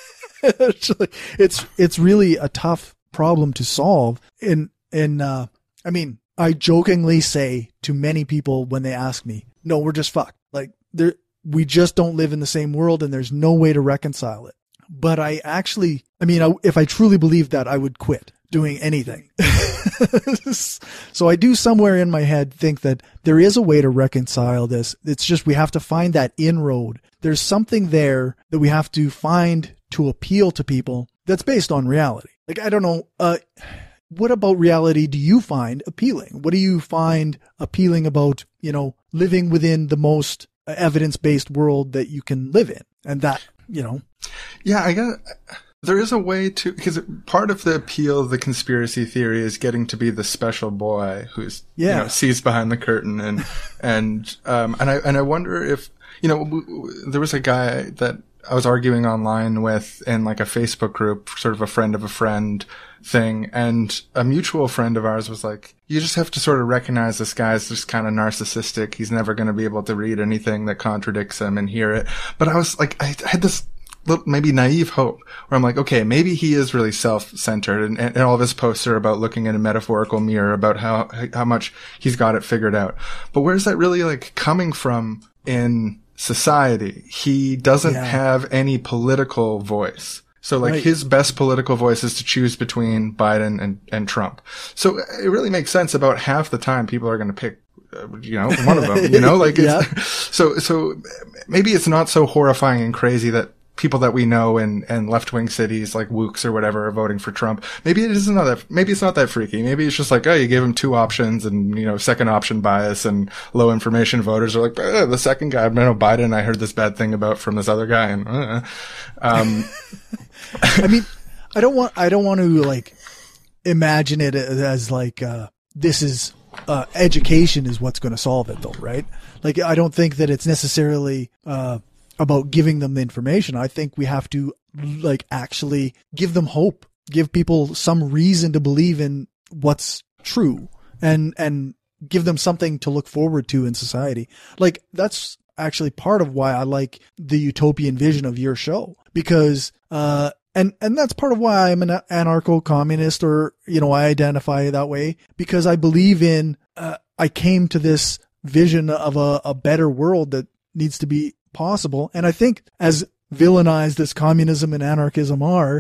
it's it's really a tough problem to solve. And and uh, I mean, I jokingly say to many people when they ask me, "No, we're just fucked. Like there, we just don't live in the same world, and there's no way to reconcile it." But I actually, I mean, I, if I truly believed that, I would quit doing anything. So I do somewhere in my head think that there is a way to reconcile this. It's just we have to find that inroad. There's something there that we have to find to appeal to people that's based on reality. Like, I don't know, uh, what about reality do you find appealing? What do you find appealing about, you know, living within the most evidence-based world that you can live in? And that, you know. Yeah, I got, there is a way to, because part of the appeal of the conspiracy theory is getting to be the special boy who's, yeah. you know, sees behind the curtain. And, and, um, and I, and I wonder if, you know, w- w- there was a guy that I was arguing online with in like a Facebook group, sort of a friend of a friend thing. And a mutual friend of ours was like, you just have to sort of recognize this guy's just kind of narcissistic. He's never going to be able to read anything that contradicts him and hear it. But I was like, I had this little, maybe naive hope where I'm like, okay, maybe he is really self-centered, and, and all of his posts are about looking in a metaphorical mirror about how, how much he's got it figured out. But where's that really like coming from in society? He doesn't yeah. have any political voice. So like right. his best political voice is to choose between Biden and, and Trump. So it really makes sense about half the time people are going to pick, uh, you know, one of them, you know, like, yeah. it's, so, so maybe it's not so horrifying and crazy that people that we know in, in left-wing cities like Wooks or whatever are voting for Trump. Maybe it isn't that, maybe it's not that freaky. Maybe it's just like, oh, you gave him two options and, you know, second option bias, and low information voters are like, eh, the second guy, I know Biden, I heard this bad thing about from this other guy. And, uh, um, I mean, I don't want, I don't want to like imagine it as like, uh, this is, uh, education is what's going to solve it though, right? Like, I don't think that it's necessarily, uh, about giving them the information. I think we have to like actually give them hope, give people some reason to believe in what's true, and, and give them something to look forward to in society. Like, that's actually part of why I like the utopian vision of your show, because, uh, And, and that's part of why I'm an anarcho-communist, or, you know, I identify that way, because I believe in, uh, I came to this vision of a, a better world that needs to be possible. And I think, as villainized as communism and anarchism are,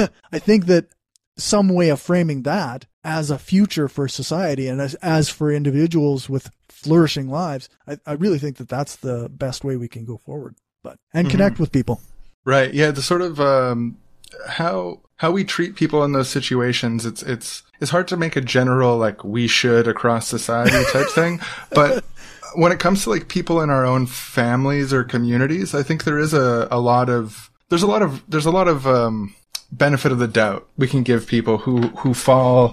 I think that some way of framing that as a future for society and as, as for individuals with flourishing lives, I, I really think that that's the best way we can go forward, but, and connect mm-hmm. with people. Right. Yeah. The sort of, um, how how we treat people in those situations, it's it's it's hard to make a general like we should across society type thing, but when it comes to like people in our own families or communities, I think there is a, a lot of there's a lot of there's a lot of um benefit of the doubt we can give people who who fall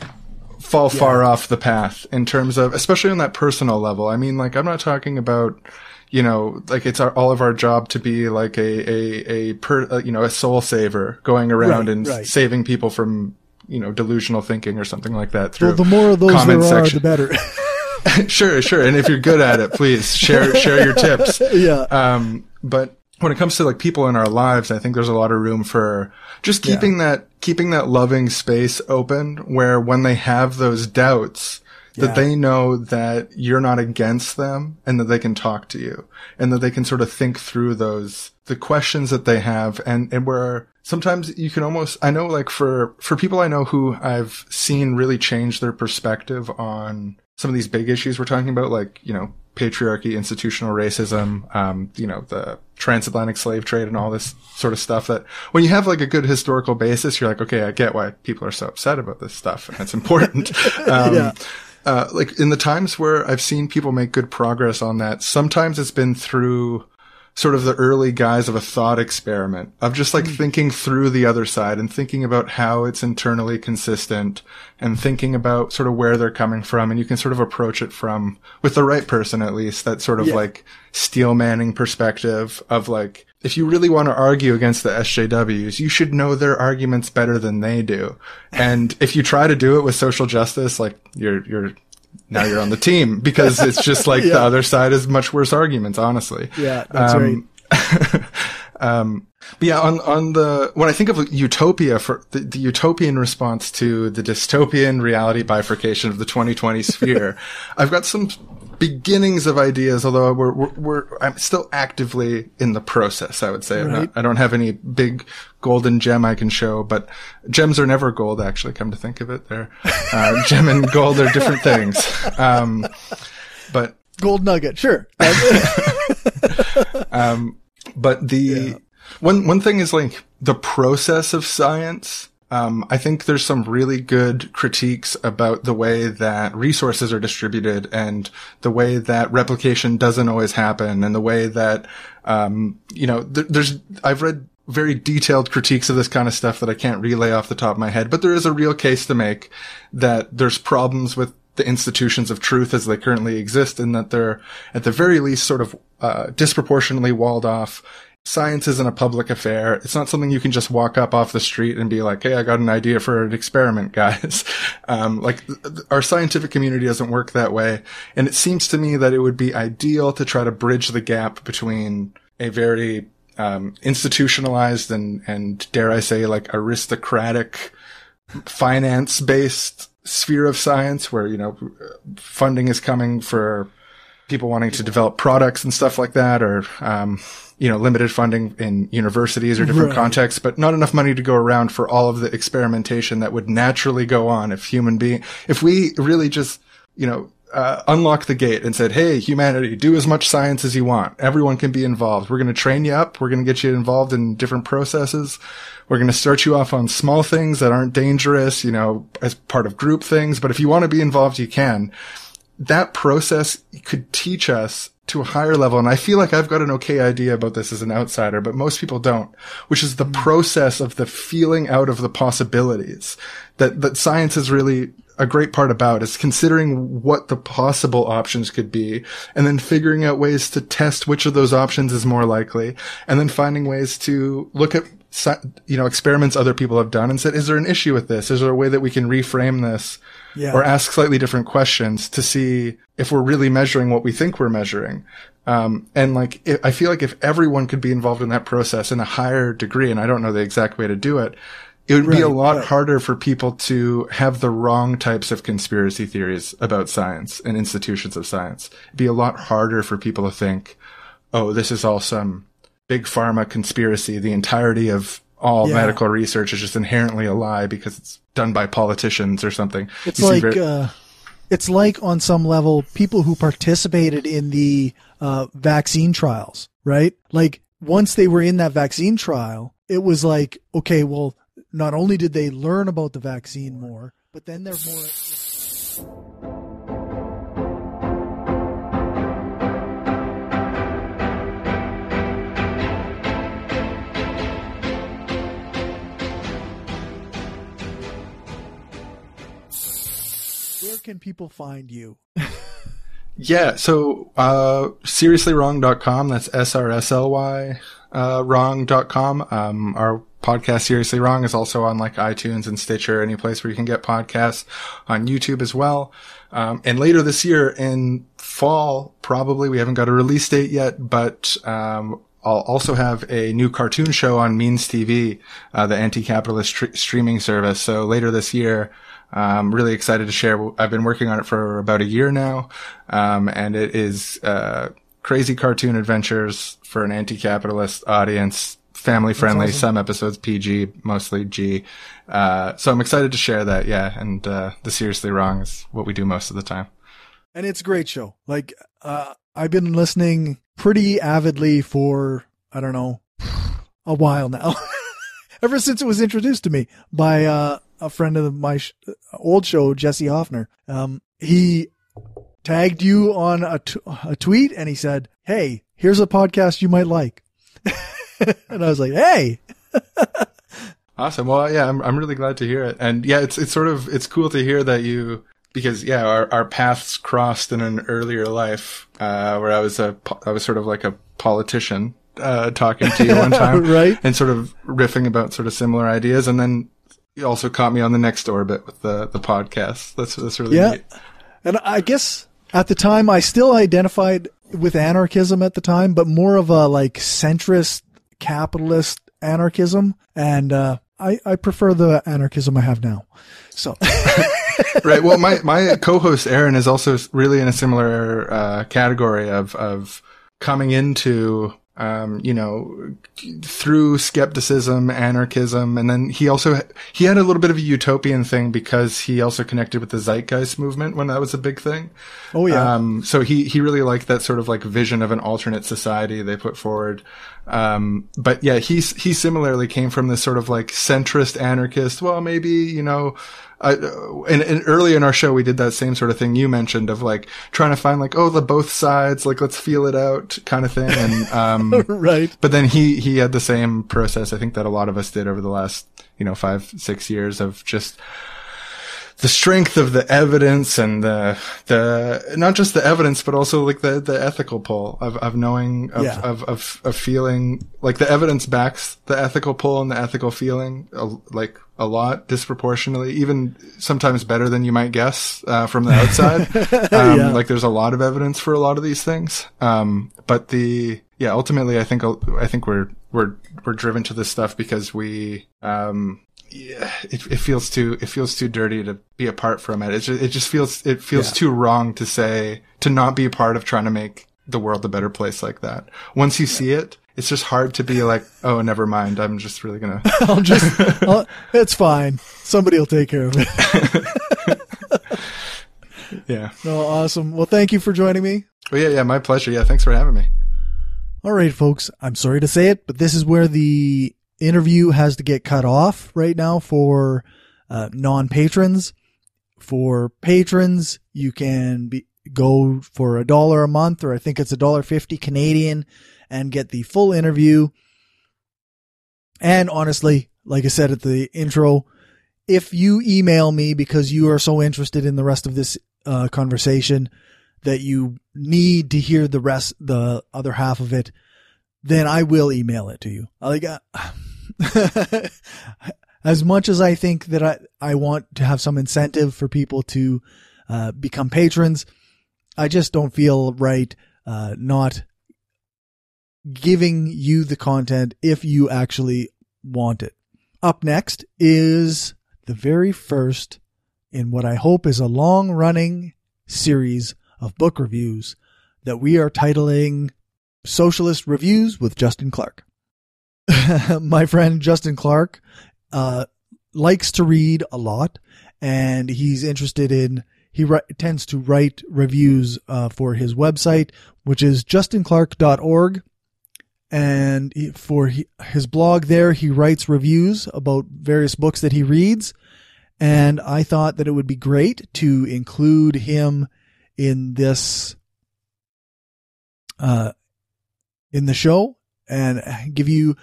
fall yeah. far off the path, in terms of, especially on that personal level. I mean, like, I'm not talking about, you know, like it's our, all of our job to be like a, a, a per, uh, you know, a soul saver going around right, and right. saving people from, you know, delusional thinking or something like that through well, the more of those comment there are, section. the better. Sure, sure. And if you're good at it, please share, share your tips. Yeah. Um, but when it comes to like people in our lives, I think there's a lot of room for just keeping yeah. that, keeping that loving space open, where when they have those doubts, that yeah. they know that you're not against them, and that they can talk to you, and that they can sort of think through those, the questions that they have. And, and where sometimes you can almost, I know like for, for people I know who I've seen really change their perspective on some of these big issues we're talking about, like, you know, patriarchy, institutional racism, um, you know, the transatlantic slave trade and all this sort of stuff, that when you have like a good historical basis, you're like, okay, I get why people are so upset about this stuff, and it's important. um, yeah. Uh, like in the times where I've seen people make good progress on that, sometimes it's been through sort of the early guise of a thought experiment, of just like mm. thinking through the other side and thinking about how it's internally consistent, and thinking about sort of where they're coming from. And you can sort of approach it from, with the right person at least, that sort of yeah. like steel manning perspective of like, if you really want to argue against the S J Ws, you should know their arguments better than they do. And if you try to do it with social justice, like you're, you're, now you're on the team, because it's just like yeah. the other side is much worse arguments, honestly. Yeah, that's um, right. um, but yeah, on, on the, when I think of utopia, for the, the utopian response to the dystopian reality bifurcation of the twenty twenty sphere, I've got some beginnings of ideas, although we're, we're, we're, I'm still actively in the process, I would say. Right. Not, I don't have any big golden gem I can show, but gems are never gold, actually, come to think of it. They're, uh, gem and gold are different things. Um, but. Gold nugget, sure. um, but the, yeah. one, one thing is like the process of science. Um, I think there's some really good critiques about the way that resources are distributed, and the way that replication doesn't always happen, and the way that, um, you know, th- there's, I've read very detailed critiques of this kind of stuff that I can't relay off the top of my head, but there is a real case to make that there's problems with the institutions of truth as they currently exist, and that they're at the very least sort of, uh, disproportionately walled off. Science isn't a public affair. It's not something you can just walk up off the street and be like, hey, I got an idea for an experiment, guys. Um, like our scientific community doesn't work that way. And it seems to me that it would be ideal to try to bridge the gap between a very, um, institutionalized and, and dare I say, like aristocratic, finance-based sphere of science, where, you know, funding is coming for people wanting to develop products and stuff like that, or, um, you know, limited funding in universities or different right. contexts, but not enough money to go around for all of the experimentation that would naturally go on if human being, if we really just, you know, uh, unlock the gate and said, hey, humanity, do as much science as you want. Everyone can be involved. We're going to train you up. We're going to get you involved in different processes. We're going to start you off on small things that aren't dangerous, you know, as part of group things. But if you want to be involved, you can. That process could teach us to a higher level. And I feel like I've got an okay idea about this as an outsider, but most people don't, which is the mm. process of the feeling out of the possibilities that, that science is really a great part about, is considering what the possible options could be and then figuring out ways to test which of those options is more likely, and then finding ways to look at, you know, experiments other people have done and said, is there an issue with this? Is there a way that we can reframe this yeah. or ask slightly different questions to see if we're really measuring what we think we're measuring? Um, and like, it, I feel like if everyone could be involved in that process in a higher degree, and I don't know the exact way to do it, it would right, be a lot right. harder for people to have the wrong types of conspiracy theories about science and institutions of science. It'd be a lot harder for people to think, oh, this is all some big pharma conspiracy. The entirety of all yeah. medical research is just inherently a lie because it's done by politicians or something. It's you like, very- uh, it's like on some level, people who participated in the uh, vaccine trials, right? Like once they were in that vaccine trial, it was like, okay, well, not only did they learn about the vaccine more, but then they're more... Where can people find you? Yeah, so uh, seriously wrong dot com, that's S R S L Y uh, wrong dot com. Um, our podcast Seriously Wrong is also on like iTunes and Stitcher, any place where you can get podcasts, on YouTube as well. Um, and later this year in fall, probably, we haven't got a release date yet, but um, I'll also have a new cartoon show on Means T V, uh, the anti-capitalist tr- streaming service. So later this year, I'm really excited to share. I've been working on it for about a year now. Um, and it is, uh, crazy cartoon adventures for an anti-capitalist audience, family friendly, awesome. Some episodes P G, mostly G. Uh, so I'm excited to share that. Yeah. And, uh, the Seriously Wrong is what we do most of the time. And it's a great show. Like, uh, I've been listening pretty avidly for, I don't know, a while now. Ever since it was introduced to me by, uh, a friend of my sh- old show, Jesse Hoffner. Um, he tagged you on a, t- a tweet and he said, "Hey, here's a podcast you might like." And I was like, "Hey." Awesome. Well, yeah, I'm, I'm really glad to hear it. And yeah, it's, it's sort of, it's cool to hear that you, because yeah, our, our paths crossed in an earlier life, uh, where I was a, I was sort of like a politician, uh, talking to you one time. Right. And sort of riffing about sort of similar ideas. And then, you also caught me on the next orbit with the, the podcast. That's, that's really yeah. neat. And I guess at the time I still identified with anarchism at the time, but more of a like centrist capitalist anarchism. And, uh, I, I prefer the anarchism I have now. So. Right. Well, my, my co-host Aaron is also really in a similar, uh, category of, of coming into, um, you know, through skepticism, anarchism. And then he also, he had a little bit of a utopian thing because he also connected with the Zeitgeist movement when that was a big thing. Oh, yeah. Um, so he, he really liked that sort of like vision of an alternate society they put forward. Um, but yeah, he, he similarly came from this sort of like centrist anarchist. Well, maybe, you know, I, and, and early in our show, we did that same sort of thing you mentioned of like trying to find like, oh, the both sides, like let's feel it out kind of thing. And, um, right. But then he, he had the same process, I think, that a lot of us did over the last, you know, five, six years of just the strength of the evidence and the, the, not just the evidence, but also like the, the ethical pull of, of knowing, of, yeah. of, of, of feeling like the evidence backs the ethical pull and the ethical feeling, uh, like a lot disproportionately, even sometimes better than you might guess, uh, from the outside. um, yeah. Like there's a lot of evidence for a lot of these things. Um, but the, yeah, ultimately I think, I think we're, we're, we're driven to this stuff because we, um, yeah, it, it feels too, it feels too dirty to be apart from it. It just, it just feels, it feels yeah. too wrong to say, to not be a part of trying to make the world a better place like that. Once you yeah. see it, it's just hard to be like, oh, never mind. I'm just really gonna. I'll just, I'll, it's fine. Somebody will take care of it. Yeah. No, awesome. Well, thank you for joining me. Oh yeah, yeah, my pleasure. Yeah, thanks for having me. All right, folks. I'm sorry to say it, but this is where the interview has to get cut off right now for uh, non-patrons. For patrons, you can be go for a dollar a month, or I think it's a dollar fifty Canadian, and get the full interview. And honestly, like I said at the intro, if you email me because you are so interested in the rest of this uh, conversation that you need to hear the rest, the other half of it, then I will email it to you. Like, uh, as much as I think that I, I want to have some incentive for people to uh, become patrons, I just don't feel right uh, not giving you the content if you actually want it. Up next is the very first in what I hope is a long-running series of book reviews that we are titling Socialist Reviews with Justin Clark. My friend Justin Clark uh, likes to read a lot, and he's interested in, he ri- tends to write reviews uh, for his website, which is justin clark dot org. And he, for he, his blog there, he writes reviews about various books that he reads. And I thought that it would be great to include him in this, uh, in the show, and give you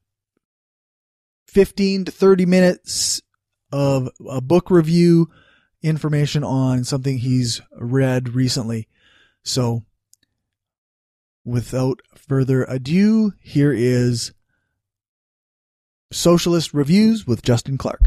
fifteen to thirty minutes of a book review information on something he's read recently. So without further ado, here is Socialist Reviews with Justin Clark.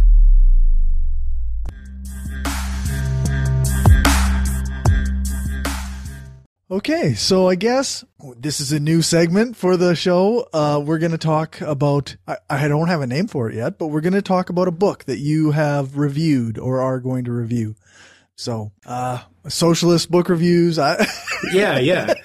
Okay, so I guess this is a new segment for the show. Uh, we're going to talk about, I, I don't have a name for it yet, but we're going to talk about a book that you have reviewed or are going to review. So, uh, socialist book reviews. I yeah, yeah.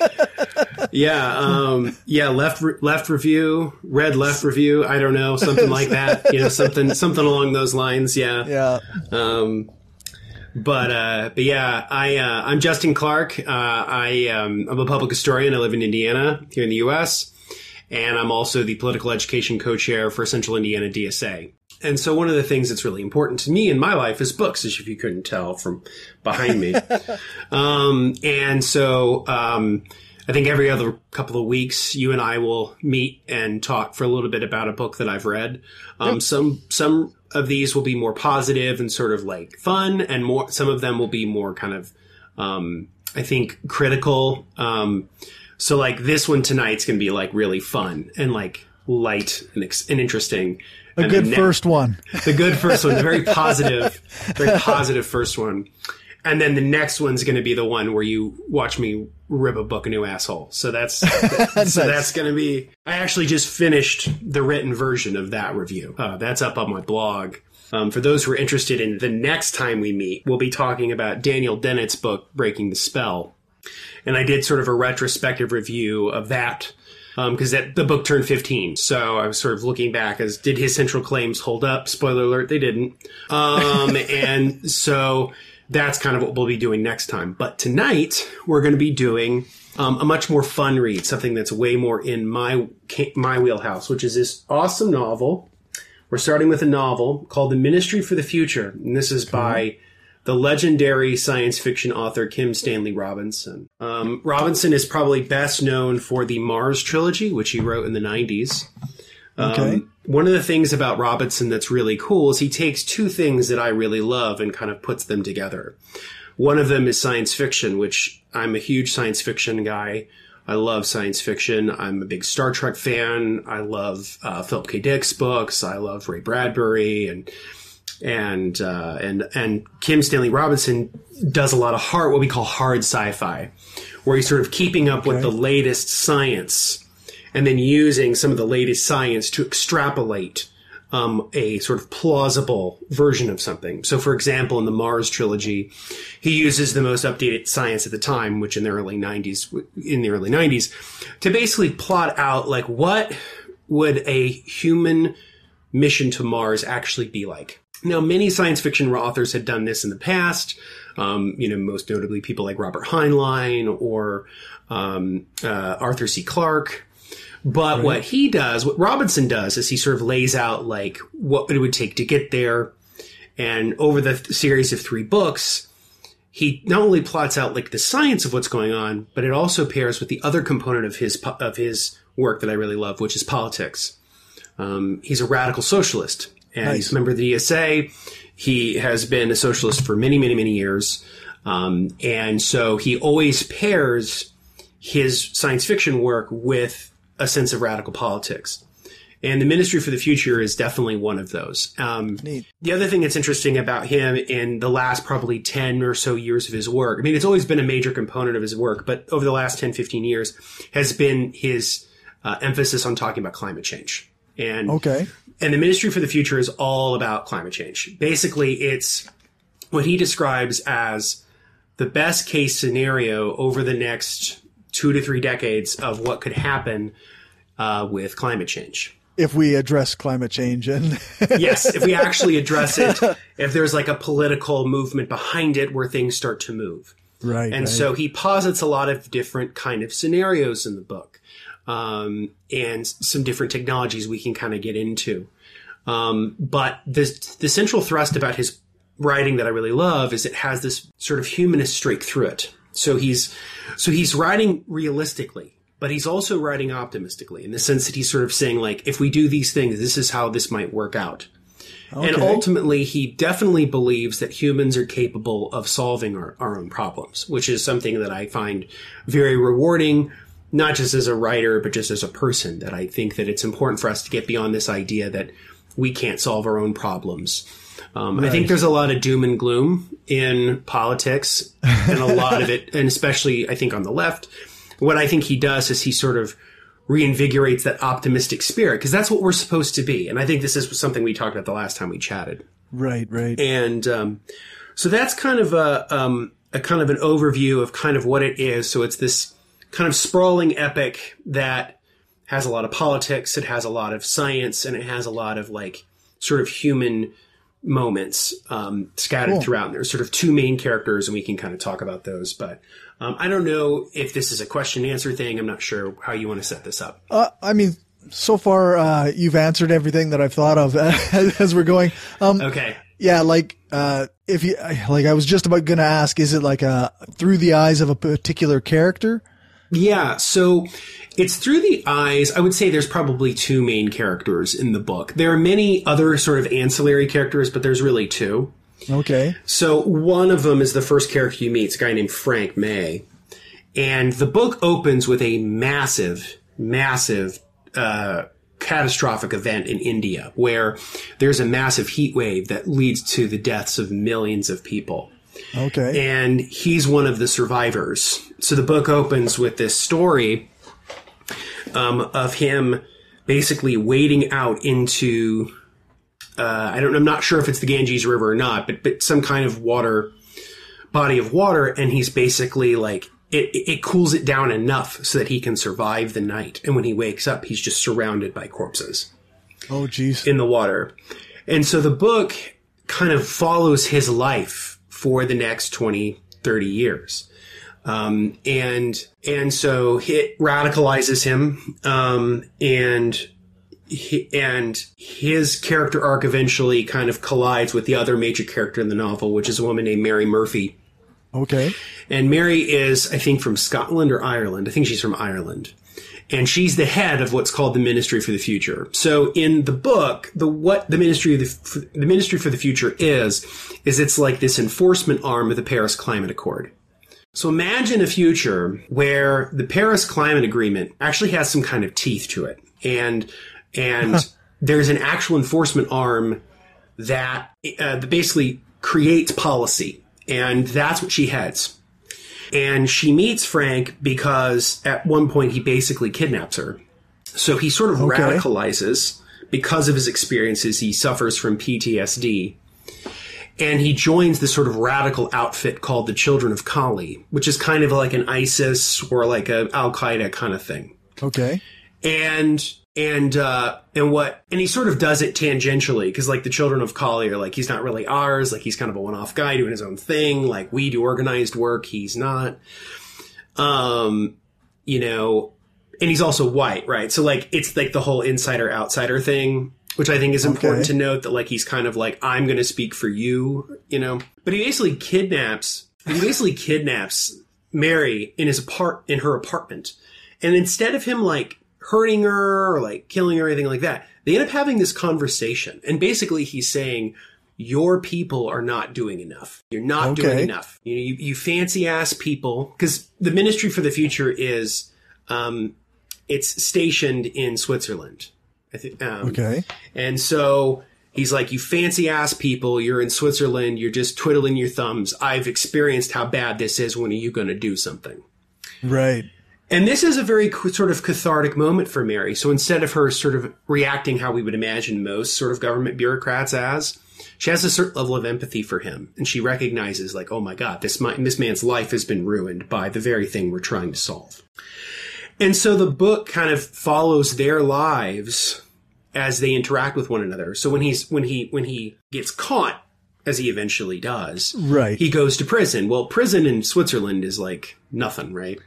Yeah, um, yeah, left, left review, red left review. I don't know, something like that, you know, something, something along those lines. Yeah. Yeah. Um, but, uh, but yeah, I, uh, I'm Justin Clark. Uh, I, um, I'm a public historian. I live in Indiana here in the U S, and I'm also the political education co-chair for Central Indiana D S A. And so one of the things that's really important to me in my life is books, as if you couldn't tell from behind me. um, and so, um, I think every other couple of weeks, you and I will meet and talk for a little bit about a book that I've read. Um, yep. Some some of these will be more positive and sort of like fun, and more. Some of them will be more kind of, um, I think, critical. Um, so like this one tonight's going to be like really fun and like light and, ex- and interesting. A and good ne- first one. The good first one. The very positive, very positive first one. And then the next one's going to be the one where you watch me rip a book a new asshole. So that's that, nice. So that's going to be. I actually just finished the written version of that review. Uh, that's up on my blog. Um, for those who are interested in the next time we meet, we'll be talking about Daniel Dennett's book, Breaking the Spell. And I did sort of a retrospective review of that because um, the book turned fifteen. So I was sort of looking back as, did his central claims hold up? Spoiler alert, they didn't. Um, and so that's kind of what we'll be doing next time. But tonight, we're going to be doing um, a much more fun read, something that's way more in my my wheelhouse, which is this awesome novel. We're starting with a novel called The Ministry for the Future. And this is by the legendary science fiction author Kim Stanley Robinson. Um, Robinson is probably best known for the Mars trilogy, which he wrote in the nineties. Okay. Um, one of the things about Robinson that's really cool is he takes two things that I really love and kind of puts them together. One of them is science fiction, which I'm a huge science fiction guy. I love science fiction. I'm a big Star Trek fan. I love uh, Philip K. Dick's books. I love Ray Bradbury, and and uh, and and Kim Stanley Robinson does a lot of hard, what we call hard sci-fi, where he's sort of keeping up okay. with the latest science, and then using some of the latest science to extrapolate um, a sort of plausible version of something. So, for example, in the Mars trilogy, he uses the most updated science at the time, which in the early nineties, in the early nineties, to basically plot out like what would a human mission to Mars actually be like. Now, many science fiction authors had done this in the past. Um, you know, most notably people like Robert Heinlein or um, uh, Arthur C. Clarke. But right. what he does, what Robinson does, is he sort of lays out like what it would take to get there. And over the th- series of three books, he not only plots out like the science of what's going on, but it also pairs with the other component of his of his work that I really love, which is politics. Um, he's a radical socialist, and Nice. he's a member of the E S A. He has been a socialist for many, many, many years, um, and so he always pairs his science fiction work with a sense of radical politics. And the Ministry for the Future is definitely one of those. Um, Neat. the other thing that's interesting about him in the last probably ten or so years of his work, I mean, it's always been a major component of his work, but over the last ten, fifteen years has been his uh, emphasis on talking about climate change. And, Okay. and the Ministry for the Future is all about climate change. Basically, it's what he describes as the best case scenario over the next two to three decades of what could happen uh, with climate change. If we address climate change and Yes, if we actually address it, if there's like a political movement behind it where things start to move. right, And right. so he posits a lot of different kind of scenarios in the book, um, and some different technologies we can kind of get into. Um, but the, the central thrust about his writing that I really love is it has this sort of humanist streak through it. So he's, so he's writing realistically, but he's also writing optimistically in the sense that he's sort of saying, like, if we do these things, this is how this might work out. And Okay. ultimately, he definitely believes that humans are capable of solving our, our own problems, which is something that I find very rewarding, not just as a writer, but just as a person, that I think that it's important for us to get beyond this idea that we can't solve our own problems. Um, I think Right. there's a lot of doom and gloom in politics, and a lot of it, and especially I think on the left. What I think he does is he sort of reinvigorates that optimistic spirit, because that's what we're supposed to be. And I think this is something we talked about the last time we chatted. Right, right. And um, so that's kind of a, um, a kind of an overview of kind of what it is. So it's this kind of sprawling epic that has a lot of politics, it has a lot of science, and it has a lot of like sort of human moments um, scattered Cool. throughout. And there's sort of two main characters, and we can kind of talk about those. But um, I don't know if this is a question and answer thing. I'm not sure how you want to set this up. Uh, I mean, so far uh, you've answered everything that I've thought of as, as we're going. Um, Okay. Yeah, like uh, if you like, I was just about going to ask: is it like a through the eyes of a particular character? Yeah, so it's through the eyes. I would say there's probably two main characters in the book. There are many other sort of ancillary characters, but there's really two. Okay. So one of them is the first character you meet. It's a guy named Frank May. And the book opens with a massive, massive, uh, catastrophic event in India where there's a massive heat wave that leads to the deaths of millions of people. Okay. And he's one of the survivors. So the book opens with this story um, of him basically wading out into, uh, I don't, I'm not sure if it's the Ganges River or not, but, but some kind of water, body of water. And he's basically like, it, it cools it down enough so that he can survive the night. And when he wakes up, he's just surrounded by corpses Oh, geez. in the water. And so the book kind of follows his life for the next twenty, thirty years. Um, and, and so it radicalizes him. Um, and, he, and his character arc eventually kind of collides with the other major character in the novel, which is a woman named Mary Murphy. Okay. And Mary is, I think, from Scotland or Ireland. I think she's from Ireland. And she's the head of what's called the Ministry for the Future. So in the book, the what the Ministry of the, the Ministry for the Future is, is it's like this enforcement arm of the Paris Climate Accord. So imagine a future where the Paris Climate Agreement actually has some kind of teeth to it. And, and there's an actual enforcement arm that, uh, that basically creates policy. And that's what she heads. And she meets Frank because at one point he basically kidnaps her. So he sort of Okay. radicalizes because of his experiences. He suffers from P T S D. And he joins this sort of radical outfit called the Children of Kali, which is kind of like an ISIS or like a Al-Qaeda kind of thing. Okay. And and uh and what and he sort of does it tangentially, because like the Children of Kali are like, he's not really ours, like he's kind of a one-off guy doing his own thing, like we do organized work, he's not. Um you know, and he's also white, right? So like it's like the whole insider outsider thing, which I think is important Okay. to note, that like he's kind of like, I'm going to speak for you, you know. But he basically kidnaps he basically kidnaps Mary in his apart in her apartment. And instead of him like hurting her or like killing her or anything like that, they end up having this conversation. And basically he's saying, your people are not doing enough. You're not Okay. doing enough. You know, you, you fancy ass people, because the Ministry for the Future is, um, it's stationed in Switzerland. I think, um, Okay. and so he's like, you fancy ass people, you're in Switzerland, you're just twiddling your thumbs. I've experienced how bad this is. When are you going to do something? Right. And this is a very sort of cathartic moment for Mary. So instead of her sort of reacting how we would imagine most sort of government bureaucrats as, she has a certain level of empathy for him. And she recognizes like, oh my God, this, my, this man's life has been ruined by the very thing we're trying to solve. And so the book kind of follows their lives as they interact with one another. So when he's, when he, when he gets caught, as he eventually does, Right. he goes to prison. Well, prison in Switzerland is like nothing, right?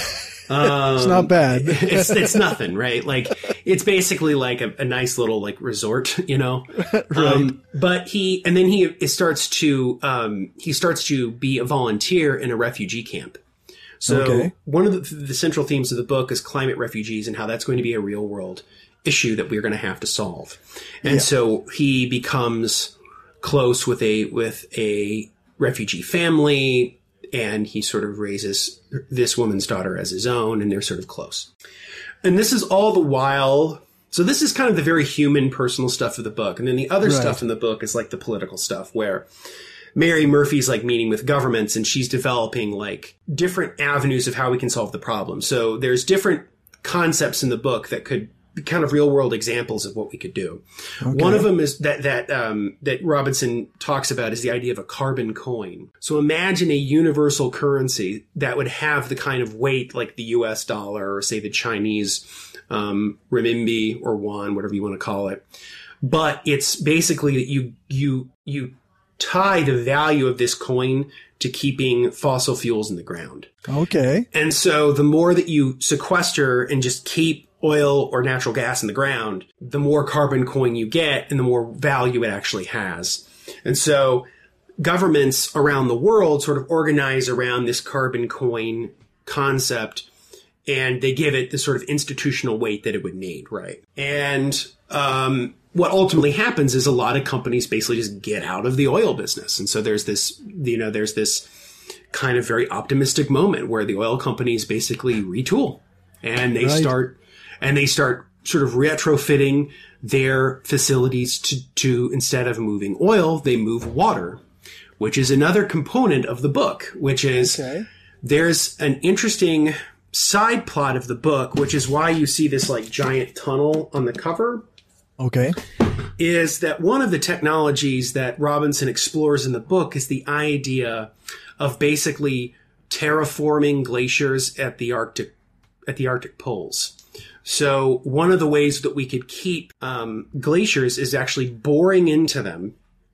Um, It's not bad. it's it's nothing, right? Like it's basically like a, a nice little like resort, you know. Right. Um, but he and then he it starts to um, he starts to be a volunteer in a refugee camp. So Okay. one of the, the central themes of the book is climate refugees and how that's going to be a real world issue that we're going to have to solve. And Yeah. so he becomes close with a with a refugee family. And he sort of raises this woman's daughter as his own, and they're sort of close. And this is all the while. So this is kind of the very human, personal stuff of the book. And then the other Right. stuff in the book is like the political stuff, where Mary Murphy's like meeting with governments, and she's developing like different avenues of how we can solve the problem. So there's different concepts in the book that could be kind of real world examples of what we could do. Okay. One of them is that that um, that Robinson talks about is the idea of a carbon coin. So imagine a universal currency that would have the kind of weight like the U S dollar or say the Chinese um, renminbi or yuan, whatever you want to call it. But it's basically that you you you tie the value of this coin to keeping fossil fuels in the ground. Okay. And so the more that you sequester and just keep oil or natural gas in the ground, the more carbon coin you get and the more value it actually has. And so governments around the world sort of organize around this carbon coin concept, and they give it the sort of institutional weight that it would need, right? And um, what ultimately happens is a lot of companies basically just get out of the oil business. And so there's this, you know, there's this kind of very optimistic moment where the oil companies basically retool and they Right. start and they start sort of retrofitting their facilities to, to instead of moving oil, they move water, which is another component of the book, which is Okay. there's an interesting side plot of the book, which is why you see this like giant tunnel on the cover, Okay. is that one of the technologies that Robinson explores in the book is the idea of basically terraforming glaciers at the Arctic, at the Arctic poles. So one of the ways that we could keep um, glaciers is actually boring into them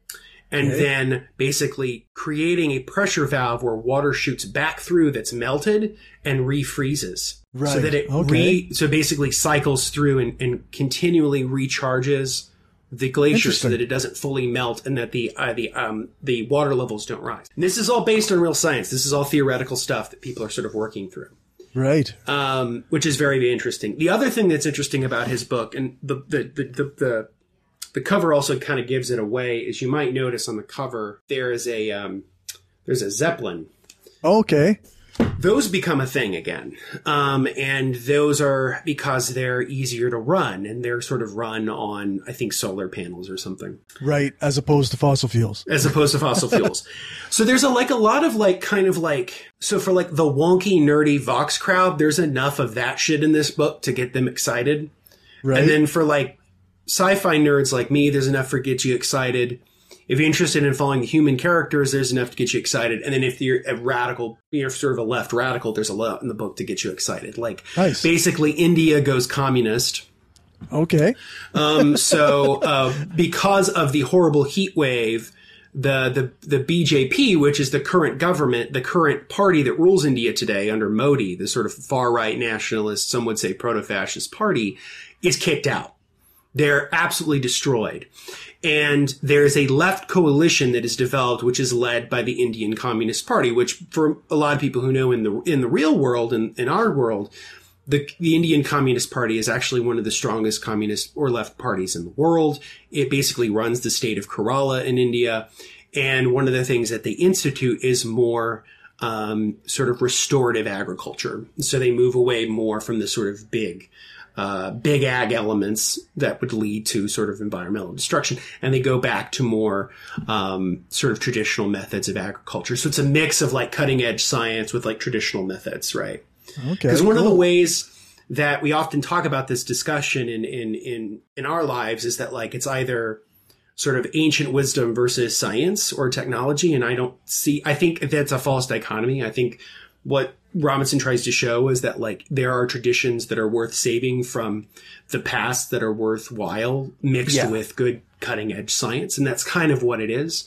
and Okay. then basically creating a pressure valve where water shoots back through that's melted and refreezes. So Right. that it Okay. re, so basically cycles through and, and continually recharges the glacier so Interesting. that it doesn't fully melt and that the uh, the um the water levels don't rise. And this is all based on real science. This is all theoretical stuff that people are sort of working through. Right. Um, which is very, very interesting. The other thing that's interesting about his book, and the the the the, the, the cover also kind of gives it away, is you might notice on the cover there is a um, there's a Zeppelin. Okay. Those become a thing again, um, and those are because they're easier to run, and they're sort of run on I think solar panels or something, Right. As opposed to fossil fuels. as opposed to fossil fuels. So there's a like a lot of like kind of like so for like the wonky nerdy Vox crowd, there's enough of that shit in this book to get them excited. Right. And then for like sci-fi nerds like me, there's enough for get you excited. If you're interested in following the human characters, there's enough to get you excited. And then if you're a radical, you're sort of a left radical, there's a lot in the book to get you excited. Like Nice. basically India goes communist. Okay. Um, so uh, because of the horrible heat wave, the, the, the B J P, which is the current government, the current party that rules India today under Modi, the sort of far-right nationalist, some would say proto-fascist party, is kicked out. They're absolutely destroyed. And there's a left coalition that is developed, which is led by the Indian Communist Party, which for a lot of people who know in the in the real world, in, in our world, the, the Indian Communist Party is actually one of the strongest communist or left parties in the world. It basically runs the state of Kerala in India. And one of the things that they institute is more um, sort of restorative agriculture. So they move away more from the sort of big Uh, big ag elements that would lead to sort of environmental destruction. And they go back to more um, sort of traditional methods of agriculture. So it's a mix of like cutting edge science with like traditional methods, right? Okay. Because one cool. of the ways that we often talk about this discussion in, in, in, in our lives is that like it's either sort of ancient wisdom versus science or technology. And I don't see, I think that's a false dichotomy. I think what Robinson tries to show is that like there are traditions that are worth saving from the past that are worthwhile mixed yeah. with good cutting edge science. And that's kind of what it is.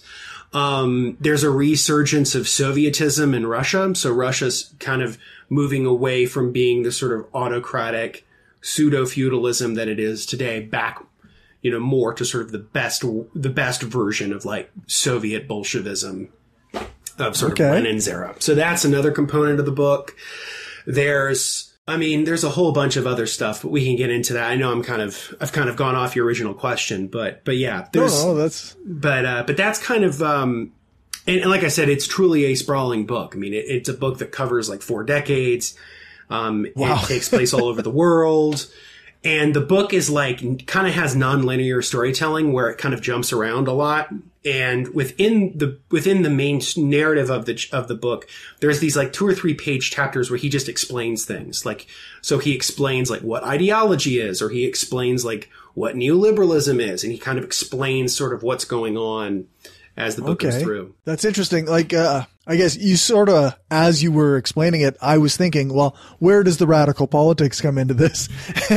Um, there's a resurgence of Sovietism in Russia. So Russia's kind of moving away from being the sort of autocratic pseudo feudalism that it is today back, you know, more to sort of the best, the best version of like Soviet Bolshevism. Of sort okay. of Lenin's era. So that's another component of the book. There's, I mean, there's a whole bunch of other stuff, but we can get into that. I know I'm kind of, I've kind of gone off your original question, but, but yeah, there's, no, no, that's, but, uh, but that's kind of, um, and, and like I said, it's truly a sprawling book. I mean, it, it's a book that covers like four decades. Um, wow. It takes place all over the world. And the book is like, kind of has nonlinear storytelling where it kind of jumps around a lot. And within the, within the main narrative of the, of the book, there's these like two or three page chapters where he just explains things. Like, so he explains like what ideology is, or he explains like what neoliberalism is. And he kind of explains sort of what's going on as the book okay. goes through. That's interesting. Like, uh, I guess you sort of, as you were explaining it, I was thinking, well, where does the radical politics come into this?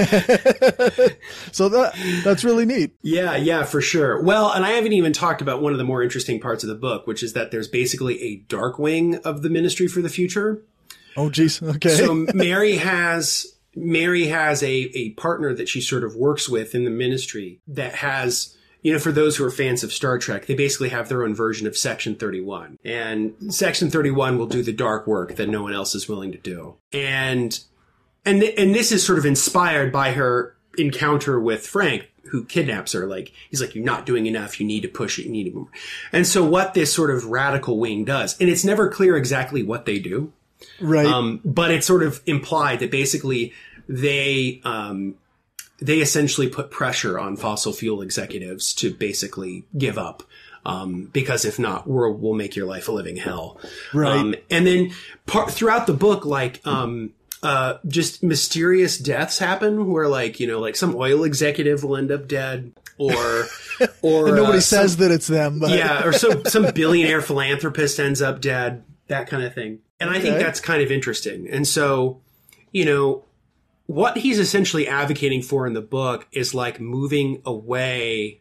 So that, that's really neat. Yeah, yeah, for sure. Well, and I haven't even talked about one of the more interesting parts of the book, which is that there's basically a dark wing of the Ministry for the Future. Oh, geez. Okay. So Mary has, Mary has a, a partner that she sort of works with in the ministry that has, you know, for those who are fans of Star Trek, they basically have their own version of Section thirty-one. And Section thirty-one will do the dark work that no one else is willing to do. And and th- and this is sort of inspired by her encounter with Frank, who kidnaps her. Like, he's like, you're not doing enough. You need to push it. You need to more. And so what this sort of radical wing does, and it's never clear exactly what they do. Right. Um, but it's sort of implied that basically they, um, they essentially put pressure on fossil fuel executives to basically give up. Um, because if not, we're, we'll make your life a living hell. Right. Um, and then part, throughout the book, like, um, uh, just mysterious deaths happen where like, you know, like some oil executive will end up dead or, or and nobody uh, says some, that it's them, but yeah, or so some billionaire philanthropist ends up dead, that kind of thing. And I think Okay. that's kind of interesting. And so, you know, what he's essentially advocating for in the book is like moving away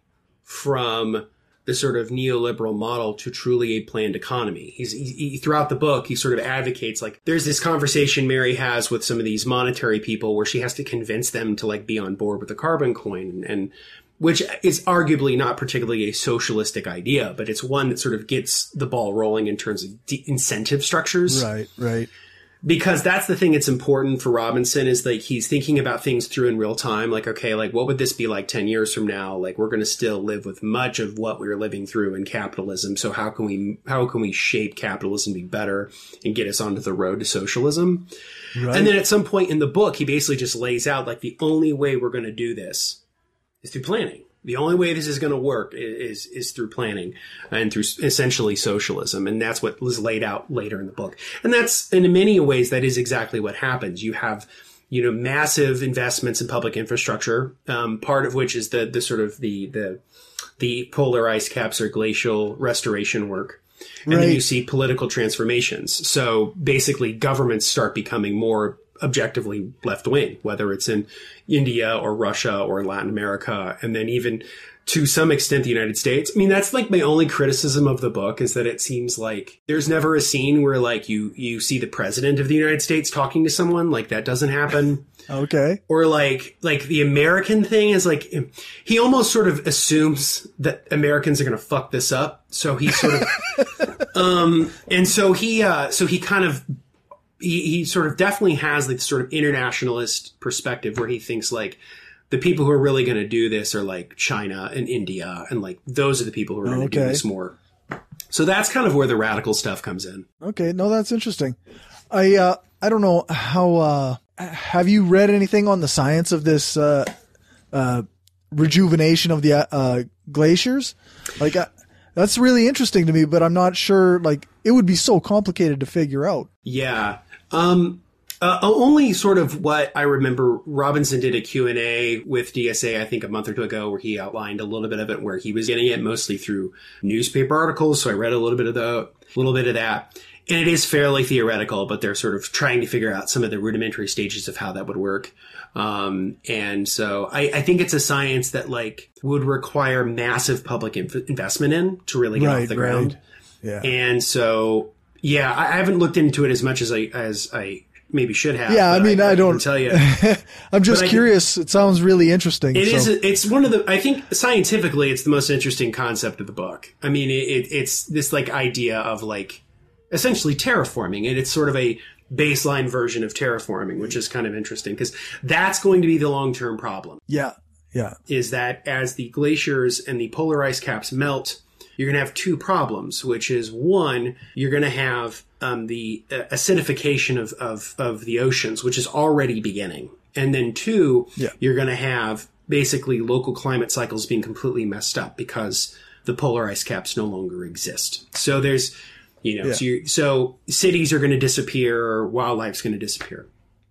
from the sort of neoliberal model to truly a planned economy. He's he, he, throughout the book, he sort of advocates like there's this conversation Mary has with some of these monetary people where she has to convince them to like be on board with the carbon coin, and, and which is arguably not particularly a socialistic idea, but it's one that sort of gets the ball rolling in terms of de- incentive structures. right, right. Because that's the thing that's important for Robinson is like he's thinking about things through in real time. Like, okay, like what would this be like ten years from now? Like we're going to still live with much of what we were living through in capitalism. So how can we, how can we shape capitalism to be better and get us onto the road to socialism? Right. And then at some point in the book, he basically just lays out like the only way we're going to do this is through planning. The only way this is going to work is, is is through planning and through essentially socialism. And that's what was laid out later in the book. And that's, in many ways, that is exactly what happens. You have, you know, massive investments in public infrastructure, um, part of which is the, the sort of the, the, the polar ice caps or glacial restoration work. And Right. then you see political transformations. So basically governments start becoming more objectively left wing, whether it's in India or Russia or Latin America, and then even to some extent the United States. I mean, that's like my only criticism of the book, is that it seems like there's never a scene where like you you see the president of the United States talking to someone. Like, that doesn't happen. Okay. Or like like the American thing is like, he almost sort of assumes that Americans are going to fuck this up. So he sort of um and so he uh so he kind of he, he sort of definitely has like sort of internationalist perspective, where he thinks like the people who are really going to do this are like China and India, and like those are the people who are going to Okay. do this more. So that's kind of where the radical stuff comes in. Okay. No, that's interesting. I, uh, I don't know how, uh, have you read anything on the science of this, uh, uh, rejuvenation of the, uh, glaciers? Like, uh, that's really interesting to me, but I'm not sure, like, it would be so complicated to figure out. Yeah. Um, uh, only sort of what I remember, Robinson did a Q and A with D S A, I think a month or two ago, where he outlined a little bit of it, where he was getting it mostly through newspaper articles. So I read a little bit of the, a little bit of that. And it is fairly theoretical, but they're sort of trying to figure out some of the rudimentary stages of how that would work. Um, and so I, I think it's a science that like would require massive public inf- investment in to really get Right, off the ground. right. Yeah. And so, yeah, I, I haven't looked into it as much as I, as I maybe should have. Yeah, I but mean, I, I don't can tell you. I'm just But I- curious. It sounds really interesting. It so. is. It's one of the. I think scientifically, it's the most interesting concept of the book. I mean, it, it, it's this like idea of like essentially terraforming, and it's sort of a baseline version of terraforming, which is kind of interesting because that's going to be the long term problem. Yeah. Yeah. Is that as the glaciers and the polar ice caps melt, you're going to have two problems, which is one, you're going to have um, the uh, acidification of, of, of the oceans, which is already beginning. And then two, Yeah. you're going to have basically local climate cycles being completely messed up because the polar ice caps no longer exist. So there's, you know, Yeah. so, you're, so cities are going to disappear, wildlife's going to disappear.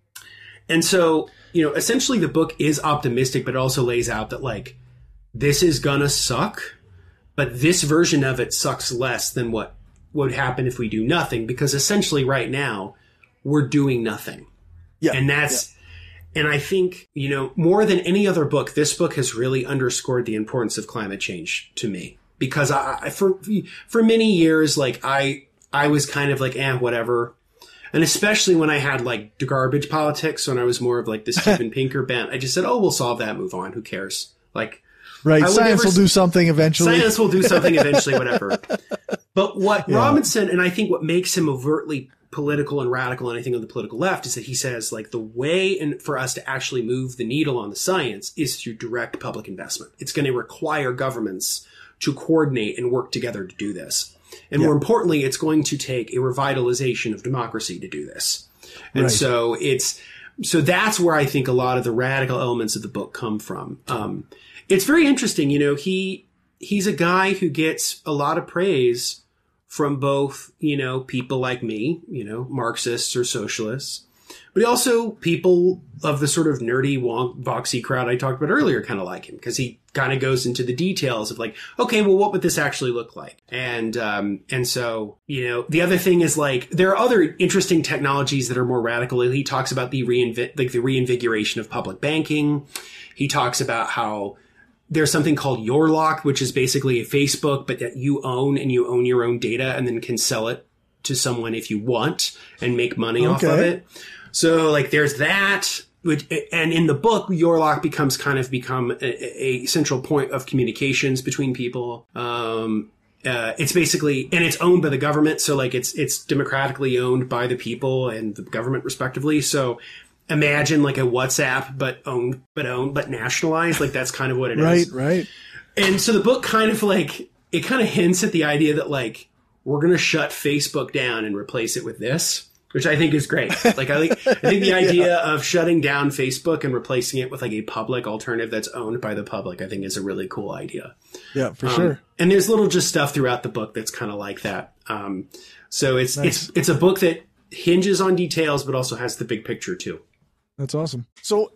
And so, you know, essentially the book is optimistic, but it also lays out that like, this is going to suck. But this version of it sucks less than what would happen if we do nothing, because essentially right now we're doing nothing. Yeah. And that's, and I think, you know, more than any other book, this book has really underscored the importance of climate change to me, because I, I for, for many years, like I, I was kind of like, eh, whatever. And especially when I had like garbage politics, when I was more of like the Steven Pinker bent, I just said, oh, we'll solve that, move on. Who cares? Like, Right. I would Science never will do something eventually. Science will do something eventually, whatever. But what Yeah. Robinson, and I think what makes him overtly political and radical, and I think on the political left, is that he says, like, the way in, for us to actually move the needle on the science is through direct public investment. It's going to require governments to coordinate and work together to do this. And Yeah. more importantly, it's going to take a revitalization of democracy to do this. And Right. so it's, so that's where I think a lot of the radical elements of the book come from. Um, It's very interesting. You know, he, he's a guy who gets a lot of praise from both, you know, people like me, you know, Marxists or socialists, but also people of the sort of nerdy, wonk, boxy crowd I talked about earlier kind of like him, because he kind of goes into the details of like, okay, well, what would this actually look like? And, um, and so, you know, the other thing is like, there are other interesting technologies that are more radical. He talks about the reinvent, like the reinvigoration of public banking. He talks about how there's something called Yourlock, which is basically a Facebook, but that you own, and you own your own data and then can sell it to someone if you want and make money off of Okay. it. So like there's that, which, and in the book, Yourlock becomes kind of become a, a central point of communications between people. Um, uh, it's basically, and it's owned by the government. So like it's, it's democratically owned by the people and the government respectively. So imagine like a WhatsApp, but owned, but owned, but nationalized. Like that's kind of what it Right. is. Right. And so the book kind of like, it kind of hints at the idea that like, we're going to shut Facebook down and replace it with this, which I think is great. Like I think, I think the idea yeah. of shutting down Facebook and replacing it with like a public alternative that's owned by the public, I think is a really cool idea. Yeah, for Um, sure. And there's little just stuff throughout the book that's kind of like that. Um, so it's, Nice. it's, it's a book that hinges on details, but also has the big picture too. That's awesome. So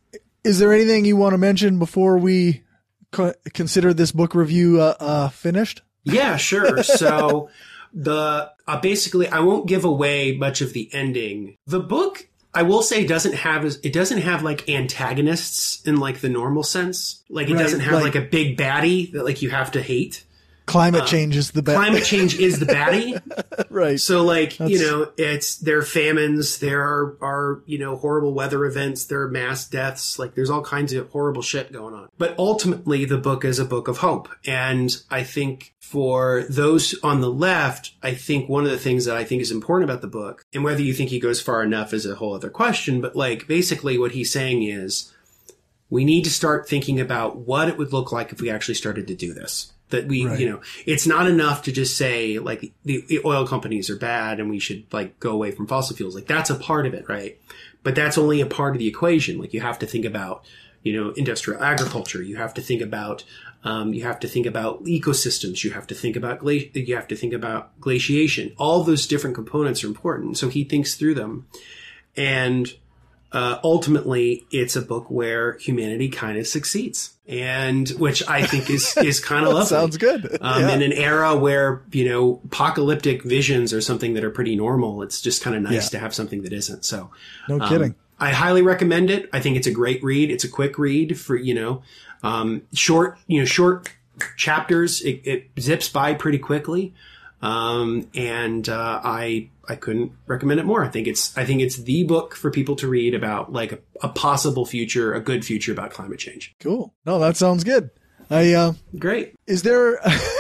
is there anything you want to mention before we co- consider this book review uh, uh, finished? Yeah, sure. So the uh, basically, I won't give away much of the ending. The book I will say it doesn't have it doesn't have like antagonists in like the normal sense. Like it Right, doesn't have like- like, a big baddie that like you have to hate. Climate change is the best. Climate change is the baddie. Right. So like, you That's- know, it's there are famines, there are, are, you know, horrible weather events, there are mass deaths, like there's all kinds of horrible shit going on. But ultimately the book is a book of hope. And I think for those on the left, I think one of the things that I think is important about the book, and whether you think he goes far enough is a whole other question, but like basically what he's saying is we need to start thinking about what it would look like if we actually started to do this. That we, Right. you know, it's not enough to just say like the, the oil companies are bad and we should like go away from fossil fuels. Like that's a part of it, right? But that's only a part of the equation. Like you have to think about, you know, industrial agriculture. You have to think about, um, you have to think about ecosystems. You have to think about gla- you have to think about glaciation. All those different components are important. So he thinks through them, and uh, ultimately, it's a book where humanity kind of succeeds, and which I think is is kind of lovely. Sounds good. Um, Yeah. In an era where, you know, apocalyptic visions are something that are pretty normal, it's just kind of nice Yeah. to have something that isn't. So, No um, kidding. I highly recommend it. I think it's a great read. It's a quick read for, you know, um, short, you know, short chapters. It, it zips by pretty quickly. Um, and, uh, I, I couldn't recommend it more. I think it's, I think it's the book for people to read about like a, a possible future, a good future about climate change. Cool. No, that sounds good. I, uh, Great. is there,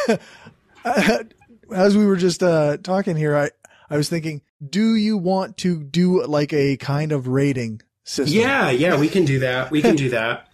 as we were just, uh, talking here, I, I was thinking, do you want to do like a kind of rating system? Yeah, yeah, we can do that. We can do that.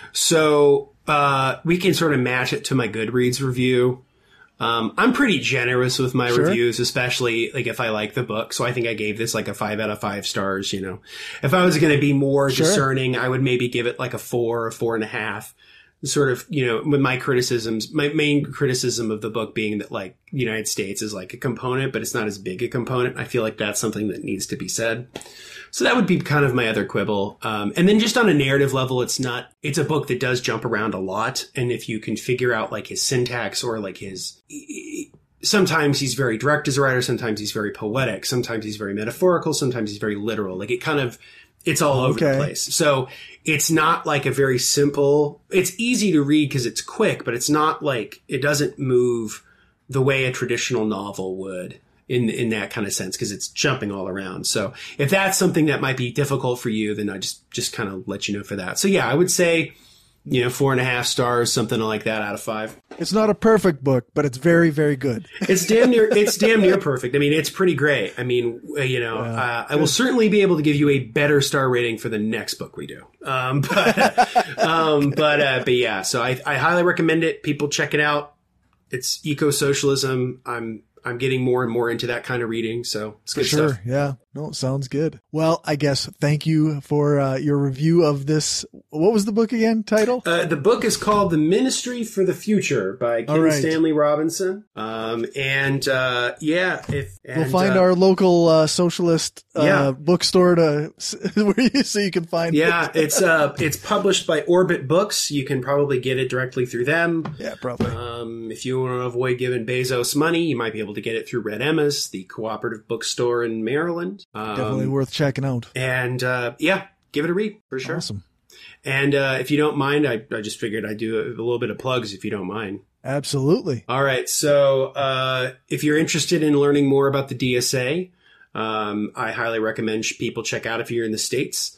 So, uh, we can sort of match it to my Goodreads review. Um, I'm pretty generous with my Sure. reviews, especially like if I like the book. So I think I gave this like a five out of five stars, you know. If I was going to be more Sure. discerning, I would maybe give it like a four or four and a half. Sort of, you know, with my criticisms, my main criticism of the book being that like the United States is like a component, but it's not as big a component. I feel like that's something that needs to be said. So that would be kind of my other quibble. Um, and then just on a narrative level, it's not, it's a book that does jump around a lot. And if you can figure out like his syntax or like his, sometimes he's very direct as a writer. Sometimes he's very poetic. Sometimes he's very metaphorical. Sometimes he's very literal. Like it kind of, it's all over Okay. the place. So it's not like a very simple, it's easy to read because it's quick, but it's not like, it doesn't move the way a traditional novel would in, in that kind of sense, because it's jumping all around. So if that's something that might be difficult for you, then I just, just kind of let you know for that. So yeah, I would say, you know, four and a half stars, something like that out of five. It's not a perfect book, but it's very, very good. It's damn near, it's damn near perfect. I mean, it's pretty great. I mean, uh, you know, uh, I will certainly be able to give you a better star rating for the next book we do. Um, but, um, but, uh, but yeah, so I, I highly recommend it. People check it out. It's eco-socialism. I'm, I'm getting more and more into that kind of reading. So it's good Sure. stuff. Yeah. No, sounds good. Well, I guess thank you for uh, your review of this. What was the book again? Title? Uh, the book is called The Ministry for the Future by All Kim right. Stanley Robinson. Um, and, uh, yeah, if, We'll and, find uh, our local uh, socialist uh, Yeah. bookstore to where you, so you can find. yeah, it's, uh, it's published by Orbit Books. You can probably get it directly through them. Yeah, probably. Um, if you want to avoid giving Bezos money, you might be able to get it through Red Emma's, the cooperative bookstore in Maryland. Um, Definitely worth checking out. And, uh, yeah, give it a read for sure. Awesome. And, uh, if you don't mind, I, I just figured I'd do a, a little bit of plugs if you don't mind. Absolutely. All right. So, uh, if you're interested in learning more about the D S A, um, I highly recommend people check out if you're in the States.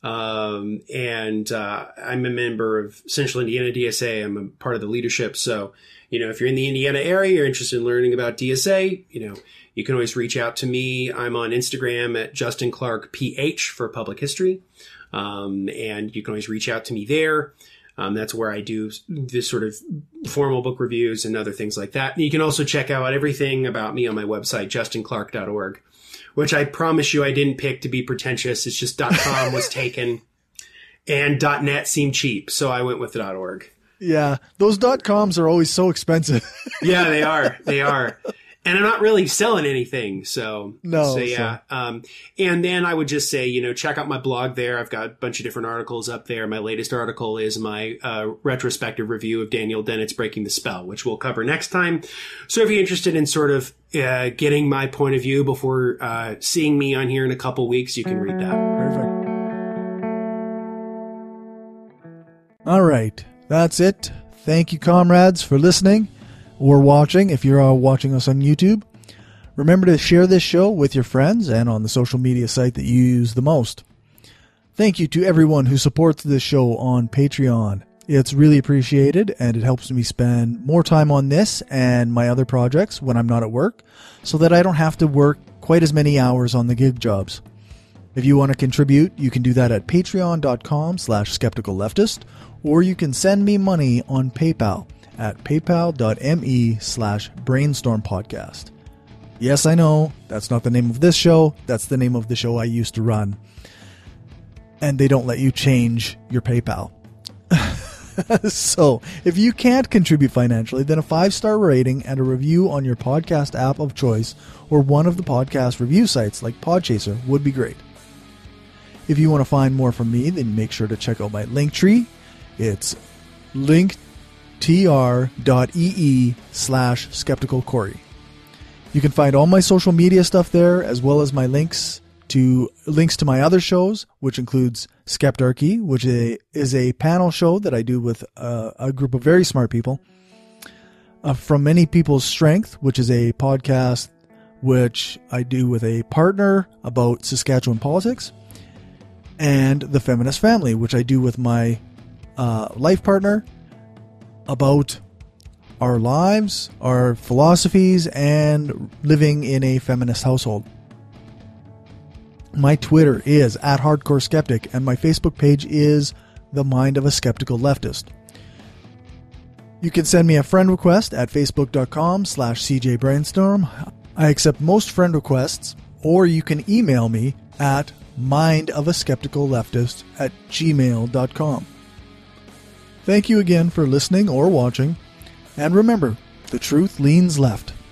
Um, and, uh, I'm a member of Central Indiana D S A. I'm a part of the leadership. So, you know, if you're in the Indiana area, you're interested in learning about D S A, you know, you can always reach out to me. I'm on Instagram at Justin Clark P H for public history. Um, and you can always reach out to me there. Um, that's where I do this sort of formal book reviews and other things like that. And you can also check out everything about me on my website, justin clark dot org, which I promise you I didn't pick to be pretentious. It's just .com was taken and .net seemed cheap. So I went with .org. Yeah, those dot coms are always so expensive. Yeah, they are. They are. And I'm not really selling anything. So, No, so yeah. So. Um, and then I would just say, you know, check out my blog there. I've got a bunch of different articles up there. My latest article is my, uh, retrospective review of Daniel Dennett's Breaking the Spell, which we'll cover next time. So if you're interested in sort of, uh, getting my point of view before, uh, seeing me on here in a couple weeks, you can read that. Perfect. All right. That's it. Thank you, comrades, for listening or watching if you're uh, watching us on YouTube. Remember to share this show with your friends and on the social media site that you use the most. Thank you to everyone who supports this show on Patreon. It's really appreciated, and it helps me spend more time on this and my other projects when I'm not at work, so that I don't have to work quite as many hours on the gig jobs. If you want to contribute, you can do that at patreon.com slash skeptical leftist, or you can send me money on PayPal at paypal.me slash brainstorm podcast. Yes, I know, that's not the name of this show. That's the name of the show I used to run. And they don't let you change your PayPal. So, if you can't contribute financially, then a five-star rating and a review on your podcast app of choice or one of the podcast review sites like Podchaser would be great. If you want to find more from me, then make sure to check out my Linktree. It's linktr.ee slash skeptical Corey. You can find all my social media stuff there, as well as my links to links to my other shows, which includes Skeptarchy, which is a, is a panel show that I do with uh, a group of very smart people. Uh, From Many People's Strength, which is a podcast which I do with a partner about Saskatchewan politics. And The Feminist Family, which I do with my uh, life partner about our lives, our philosophies, and living in a feminist household. My Twitter is at Hardcore Skeptic, and my Facebook page is The Mind of a Skeptical Leftist. You can send me a friend request at facebook.com slash cjbrainstorm. I accept most friend requests, or you can email me at mindofaskepticalleftist at gmail.com. Thank you again for listening or watching, and remember, the truth leans left.